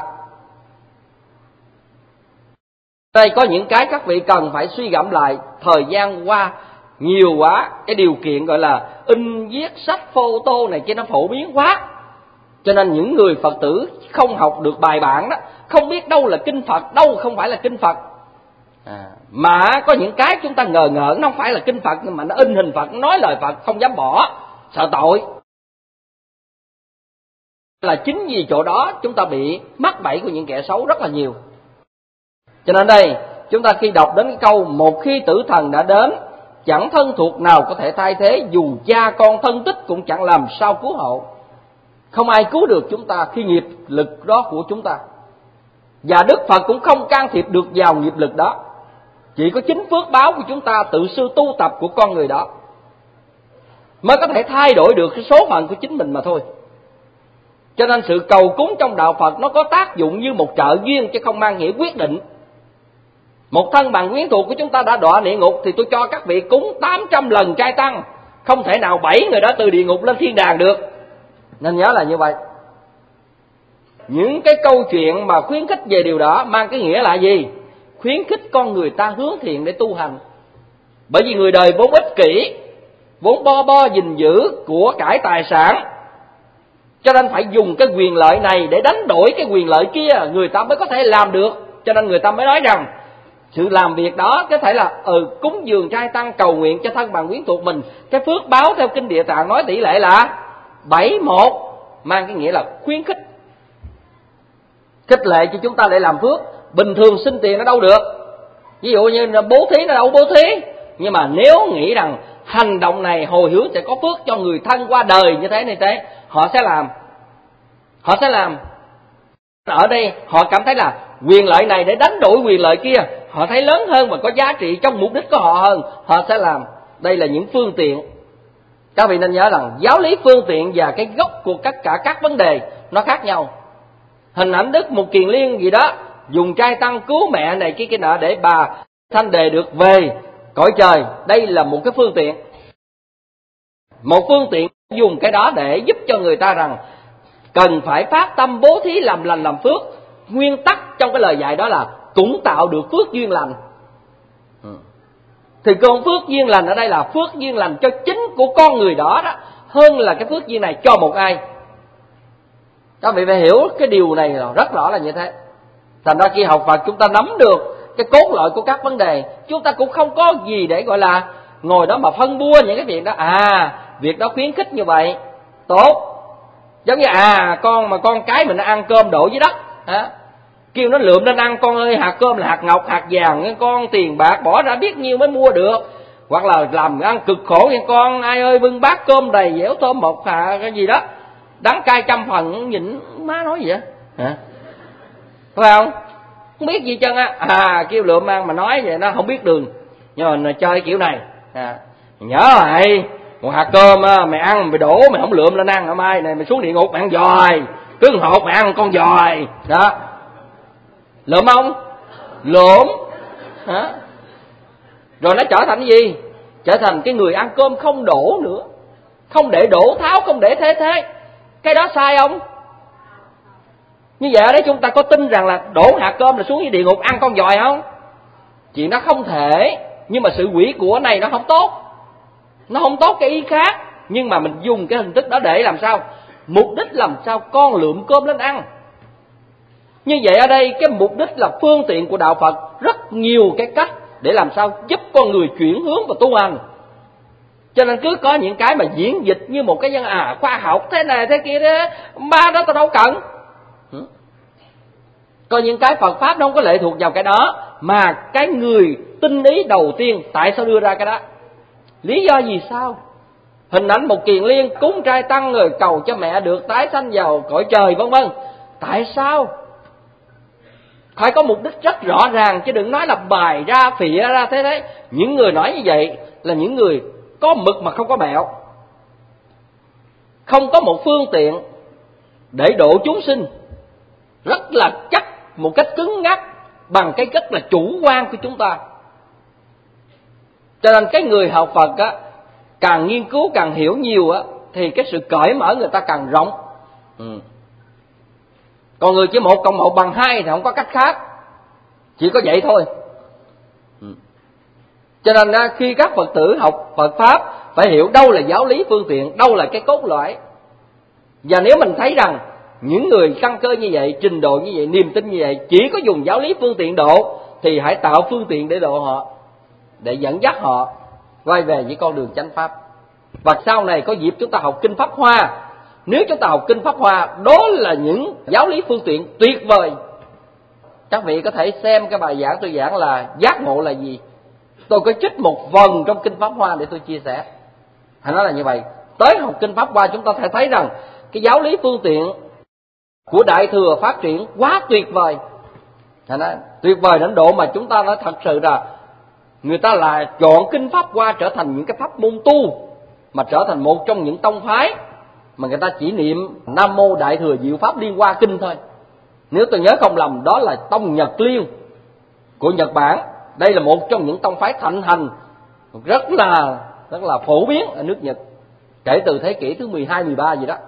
Đây có những cái các vị cần phải suy gẫm lại. Thời gian qua nhiều quá, cái điều kiện gọi là in viết sách photo này kia nó phổ biến quá, cho nên những người Phật tử không học được bài bản đó, không biết đâu là kinh Phật, đâu không phải là kinh Phật. À, mà có những cái chúng ta ngờ ngợ nó không phải là kinh Phật, nhưng mà nó in hình Phật, nói lời Phật, không dám bỏ, sợ tội. Là chính vì chỗ đó chúng ta bị mắc bẫy của những kẻ xấu rất là nhiều. Cho nên đây chúng ta khi đọc đến cái câu một khi tử thần đã đến, chẳng thân thuộc nào có thể thay thế, dù cha con thân tích cũng chẳng làm sao cứu hộ. Không ai cứu được chúng ta khi nghiệp lực đó của chúng ta, và Đức Phật cũng không can thiệp được vào nghiệp lực đó. Chỉ có chính phước báo của chúng ta, tự sư tu tập của con người đó mới có thể thay đổi được cái số phận của chính mình mà thôi. Cho nên sự cầu cúng trong đạo Phật nó có tác dụng như một trợ duyên, chứ không mang nghĩa quyết định. Một thân bằng quyến thuộc của chúng ta đã đọa địa ngục, thì tôi cho các vị cúng tám trăm lần trai tăng, không thể nào bảy người đó từ địa ngục lên thiên đàng được. Nên nhớ là như vậy. Những cái câu chuyện mà khuyến khích về điều đó mang cái nghĩa là gì? Khuyến khích con người ta hướng thiện để tu hành. Bởi vì người đời vốn ích kỷ, vốn bo bo gìn giữ của cải tài sản, cho nên phải dùng cái quyền lợi này để đánh đổi cái quyền lợi kia, người ta mới có thể làm được. Cho nên người ta mới nói rằng sự làm việc đó có thể là ừ, cúng dường trai tăng cầu nguyện cho thân bằng quyến thuộc mình. Cái phước báo theo Kinh Địa Tạng nói tỷ lệ là bảy một, mang cái nghĩa là khuyến khích, khích lệ cho chúng ta để làm phước. Bình thường xin tiền nó đâu được, ví dụ như là bố thí nó đâu bố thí, nhưng mà nếu nghĩ rằng hành động này hồi hướng sẽ có phước cho người thân qua đời như thế này thế, họ sẽ làm. Họ sẽ làm. Ở đây họ cảm thấy là quyền lợi này để đánh đổi quyền lợi kia, họ thấy lớn hơn và có giá trị trong mục đích của họ hơn, họ sẽ làm. Đây là những phương tiện. Các vị nên nhớ rằng giáo lý phương tiện và cái gốc của tất cả các vấn đề nó khác nhau. Hình ảnh Đức Mục Kiền Liên gì đó dùng trai tăng cứu mẹ này kia kia nọ để bà Thanh Đề được về cõi trời, đây là một cái phương tiện. Một phương tiện dùng cái đó để giúp cho người ta rằng cần phải phát tâm bố thí làm lành làm phước. Nguyên tắc trong cái lời dạy đó là cũng tạo được phước duyên lành. Thì con phước duyên lành ở đây là phước duyên lành cho chính của con người đó đó, hơn là cái phước duyên này cho một ai. Các vị phải hiểu cái điều này là rất rõ là như thế. Thành ra khi học Phật chúng ta nắm được cái cốt lõi của các vấn đề, chúng ta cũng không có gì để gọi là ngồi đó mà phân bua những cái việc đó. À, việc đó khuyến khích như vậy tốt. Giống như à con mà con cái mình nó ăn cơm đổ dưới đất hả? Kêu nó lượm lên ăn, con ơi hạt cơm là hạt ngọc hạt vàng, con tiền bạc bỏ ra biết nhiêu mới mua được. Hoặc là làm ăn cực khổ nha con, ai ơi bưng bát cơm đầy dẻo thơm một hạ cái gì đó, đắng cay trăm phần, nhìn má nói gì vậy hả? Phải không? Không biết gì chân á. À kêu lượm ăn mà nói vậy nó không biết đường. Nhưng mà chơi kiểu này à, nhớ lại một hạt cơm á, mày ăn mày đổ mày không lượm lên ăn, hả mai này mày xuống địa ngục mày ăn giòi, cứng hột mày ăn con giòi đó. Lượm không? Lượm hả? Rồi nó trở thành cái gì? Trở thành cái người ăn cơm không đổ nữa, không để đổ tháo, không để thế thế. Cái đó sai không? Như vậy ở đấy chúng ta có tin rằng là đổ hạt cơm là xuống dưới địa ngục ăn con giòi không? Chuyện đó không thể. Nhưng mà sự quỷ của này nó không tốt, nó không tốt cái ý khác. Nhưng mà mình dùng cái hình thức đó để làm sao? Mục đích làm sao con lượm cơm lên ăn. Như vậy ở đây cái mục đích là phương tiện của đạo Phật rất nhiều cái cách để làm sao giúp con người chuyển hướng và tu hành. Cho nên cứ có những cái mà diễn dịch như một cái dân à khoa học thế này thế kia đó, ba đó tao đâu cần. Còn những cái Phật Pháp nó không có lệ thuộc vào cái đó, mà cái người tinh ý đầu tiên tại sao đưa ra cái đó? Lý do gì sao? Hình ảnh một Kiền Liên cúng trai tăng rồi cầu cho mẹ được tái sanh vào cõi trời vân vân. Tại sao? Phải có mục đích rất rõ ràng, chứ đừng nói là bài ra phịa ra thế đấy. Những người nói như vậy là những người có mực mà không có mẹo, không có một phương tiện để độ chúng sinh, rất là chắc một cách cứng ngắc bằng cái cách là chủ quan của chúng ta. Cho nên cái người học Phật á, càng nghiên cứu càng hiểu nhiều á, thì cái sự cởi mở người ta càng rộng. ừ. Còn người chỉ một cộng một bằng hai thì không có cách khác, chỉ có vậy thôi. ừ. Cho nên á, khi các Phật tử học Phật Pháp phải hiểu đâu là giáo lý phương tiện, đâu là cái cốt lõi. Và nếu mình thấy rằng những người căn cơ như vậy, trình độ như vậy, niềm tin như vậy, chỉ có dùng giáo lý phương tiện độ, thì hãy tạo phương tiện để độ họ, để dẫn dắt họ quay về với con đường chánh pháp. Và sau này có dịp chúng ta học Kinh Pháp Hoa. Nếu chúng ta học Kinh Pháp Hoa, đó là những giáo lý phương tiện tuyệt vời. Các vị có thể xem cái bài giảng tôi giảng là giác ngộ là gì. Tôi có trích một phần trong Kinh Pháp Hoa để tôi chia sẻ. Hay nói là như vậy. Tới học Kinh Pháp Hoa chúng ta thể thấy rằng cái giáo lý phương tiện của Đại Thừa phát triển quá tuyệt vời. Hay nói, tuyệt vời đến độ mà chúng ta nói thật sự là người ta là chọn Kinh Pháp Hoa trở thành những cái pháp môn tu, mà trở thành một trong những tông phái mà người ta chỉ niệm Nam Mô Đại Thừa Diệu Pháp Liên Hoa Kinh thôi. Nếu tôi nhớ không lầm, đó là tông Nhật Liên của Nhật Bản. Đây là một trong những tông phái thịnh hành rất là rất là phổ biến ở nước Nhật kể từ thế kỷ thứ mười hai, mười ba gì đó.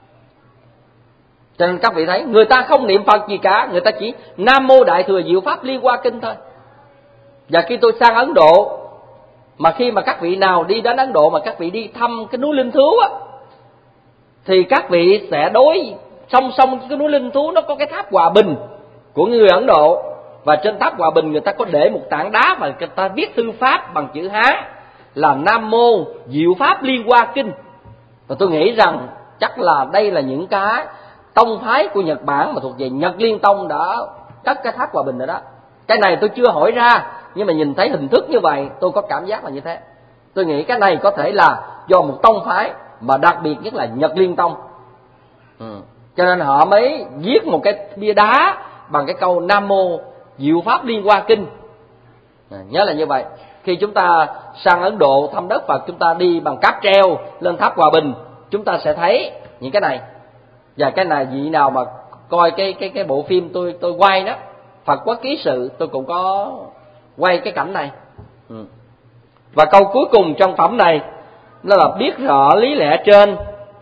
Cho nên các vị thấy người ta không niệm Phật gì cả, người ta chỉ Nam Mô Đại Thừa Diệu Pháp Liên Hoa Kinh thôi. Và khi tôi sang Ấn Độ, mà khi mà các vị nào đi đến Ấn Độ mà các vị đi thăm cái núi Linh Thú á, thì các vị sẽ đối song song cái núi Linh Thú nó có cái tháp Hòa Bình của người Ấn Độ, và trên tháp Hòa Bình người ta có để một tảng đá mà người ta viết thư pháp bằng chữ Hán là Nam Mô Diệu Pháp Liên Hoa Kinh. Và tôi nghĩ rằng chắc là đây là những cái tông phái của Nhật Bản mà thuộc về Nhật Liên Tông đã cất cái tháp Hòa Bình rồi đó. Cái này tôi chưa hỏi ra, nhưng mà nhìn thấy hình thức như vậy tôi có cảm giác là như thế. Tôi nghĩ cái này có thể là do một tông phái, mà đặc biệt nhất là Nhật Liên Tông. Ừ. Cho nên họ mới viết một cái bia đá bằng cái câu Nam Mô Diệu Pháp Liên Hoa Kinh. À, nhớ là như vậy. Khi chúng ta sang Ấn Độ thăm đất Phật, chúng ta đi bằng cáp treo lên tháp Hòa Bình, chúng ta sẽ thấy những cái này. Và cái này vị nào mà coi cái cái cái bộ phim tôi tôi quay đó, Phật Quốc Ký Sự, tôi cũng có quay cái cảnh này. Ừ. Và câu cuối cùng trong phẩm này nó là biết rõ lý lẽ trên,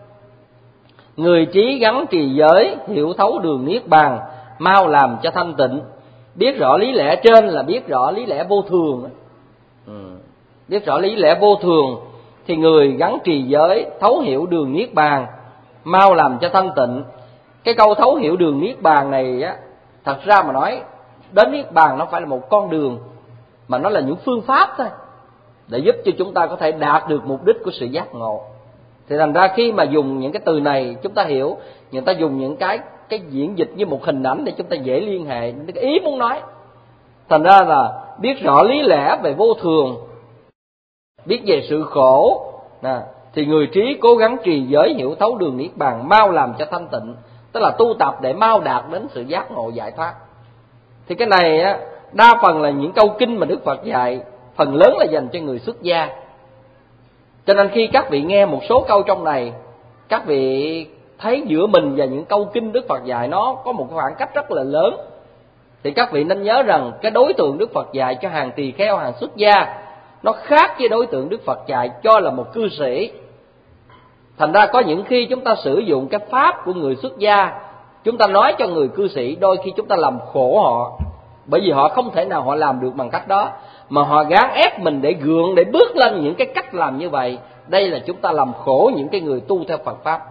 người trí gắn trì giới, hiểu thấu đường niết bàn, mau làm cho thanh tịnh. Biết rõ lý lẽ trên là biết rõ lý lẽ vô thường. Ừ. Biết rõ lý lẽ vô thường thì người gắn trì giới, thấu hiểu đường niết bàn, mau làm cho thanh tịnh. Cái câu thấu hiểu đường niết bàn này á, thật ra mà nói đến niết bàn nó phải là một con đường, mà nó là những phương pháp thôi để giúp cho chúng ta có thể đạt được mục đích của sự giác ngộ. Thì thành ra khi mà dùng những cái từ này chúng ta hiểu, người ta dùng những cái cái diễn dịch như một hình ảnh để chúng ta dễ liên hệ cái ý muốn nói. Thành ra là biết rõ lý lẽ về vô thường, biết về sự khổ, nè, thì người trí cố gắng trì giới, hiểu thấu đường niết bàn, mau làm cho thanh tịnh, tức là tu tập để mau đạt đến sự giác ngộ giải thoát. Thì cái này á, đa phần là những câu kinh mà Đức Phật dạy, phần lớn là dành cho người xuất gia. Cho nên khi các vị nghe một số câu trong này, các vị thấy giữa mình và những câu kinh Đức Phật dạy nó có một khoảng cách rất là lớn, thì các vị nên nhớ rằng cái đối tượng Đức Phật dạy cho hàng tỳ kheo, hàng xuất gia, nó khác với đối tượng Đức Phật dạy cho là một cư sĩ. Thành ra có những khi chúng ta sử dụng cái pháp của người xuất gia, chúng ta nói cho người cư sĩ, đôi khi chúng ta làm khổ họ, bởi vì họ không thể nào họ làm được bằng cách đó, mà họ gán ép mình để gượng, để bước lên những cái cách làm như vậy. Đây là chúng ta làm khổ những cái người tu theo Phật pháp.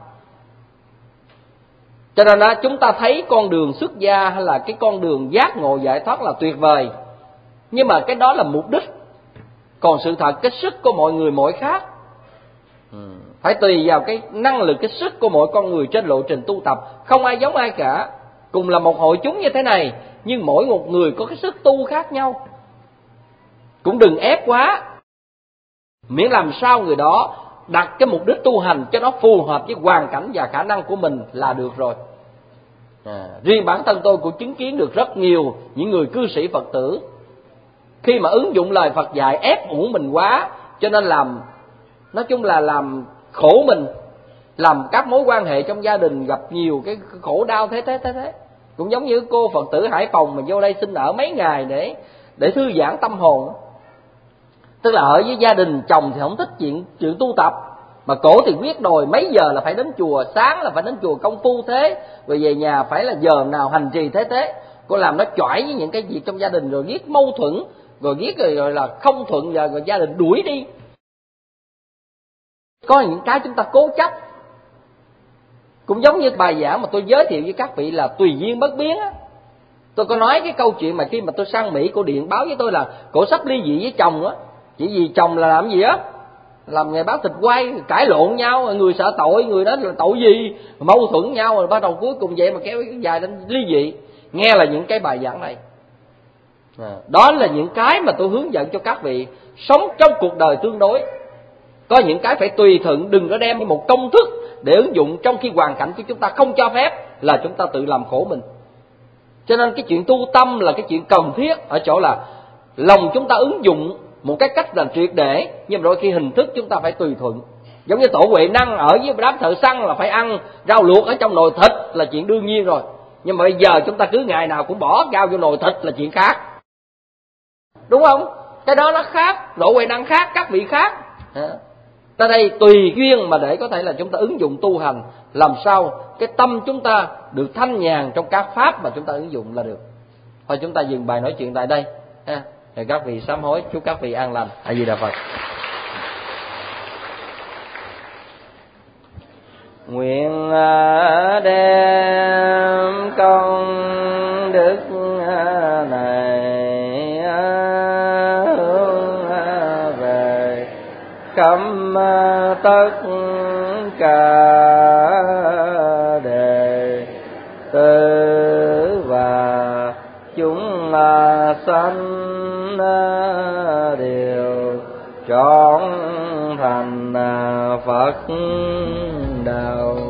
Cho nên đó, chúng ta thấy con đường xuất gia hay là cái con đường giác ngộ giải thoát là tuyệt vời, nhưng mà cái đó là mục đích. Còn sự thật cái sức của mọi người mỗi khác, phải tùy vào cái năng lực, cái sức của mỗi con người trên lộ trình tu tập. Không ai giống ai cả. Cùng là một hội chúng như thế này, nhưng mỗi một người có cái sức tu khác nhau. Cũng đừng ép quá, miễn làm sao người đó đặt cái mục đích tu hành cho nó phù hợp với hoàn cảnh và khả năng của mình là được rồi. À, riêng bản thân tôi cũng chứng kiến được rất nhiều những người cư sĩ Phật tử, khi mà ứng dụng lời Phật dạy ép uổng mình quá, cho nên làm, nói chung là làm khổ mình, làm các mối quan hệ trong gia đình gặp nhiều cái khổ đau thế thế thế thế. Cũng giống như cô Phật tử Hải Phòng mà vô đây xin ở mấy ngày để để thư giãn tâm hồn. Tức là ở với gia đình, chồng thì không thích chuyện chuyện tu tập, mà cổ thì quyết đòi mấy giờ là phải đến chùa, sáng là phải đến chùa công phu thế, rồi về nhà phải là giờ nào hành trì thế thế. Cô làm nó chỏi với những cái việc trong gia đình, rồi ghét mâu thuẫn, rồi ghét rồi, rồi là không thuận, giờ rồi gia đình đuổi đi. Có những cái chúng ta cố chấp. Cũng giống như bài giảng mà tôi giới thiệu với các vị là tùy duyên bất biến á. Tôi có nói cái câu chuyện mà khi mà tôi sang Mỹ, cô điện báo với tôi là cổ sắp ly dị với chồng á. Chỉ vì chồng là làm gì á, làm nghề báo thịt quay, cãi lộn nhau, người sợ tội, người đó là tội gì, mâu thuẫn nhau, rồi bắt đầu cuối cùng vậy mà kéo dài đến ly dị. nghe là những cái bài giảng này. Đó là những cái mà tôi hướng dẫn cho các vị sống trong cuộc đời tương đối. Có những cái phải tùy thuận, đừng có đem một công thức để ứng dụng trong khi hoàn cảnh của chúng ta không cho phép, là chúng ta tự làm khổ mình. Cho nên cái chuyện tu tâm là cái chuyện cần thiết ở chỗ là lòng chúng ta ứng dụng một cái cách là triệt để, nhưng mà đôi khi hình thức chúng ta phải tùy thuận. Giống như Tổ Huệ Năng ở với đám thợ săn là phải ăn rau luộc ở trong nồi thịt là chuyện đương nhiên rồi. Nhưng mà bây giờ chúng ta cứ ngày nào cũng bỏ rau vô nồi thịt là chuyện khác, đúng không? Cái đó nó khác, Tổ Huệ Năng khác, các vị khác. Ta đây tùy duyên mà để có thể là chúng ta ứng dụng tu hành, làm sao cái tâm chúng ta được thanh nhàn trong các pháp mà chúng ta ứng dụng là được. Thôi chúng ta dừng bài nói chuyện tại đây ha. Để các vị sám hối, chúc các vị an lành. A Di Đà Phật. Nguyện đem công đức này hướng về khắp tất cả đệ tử và chúng sanh đều trọn thành Phật đạo.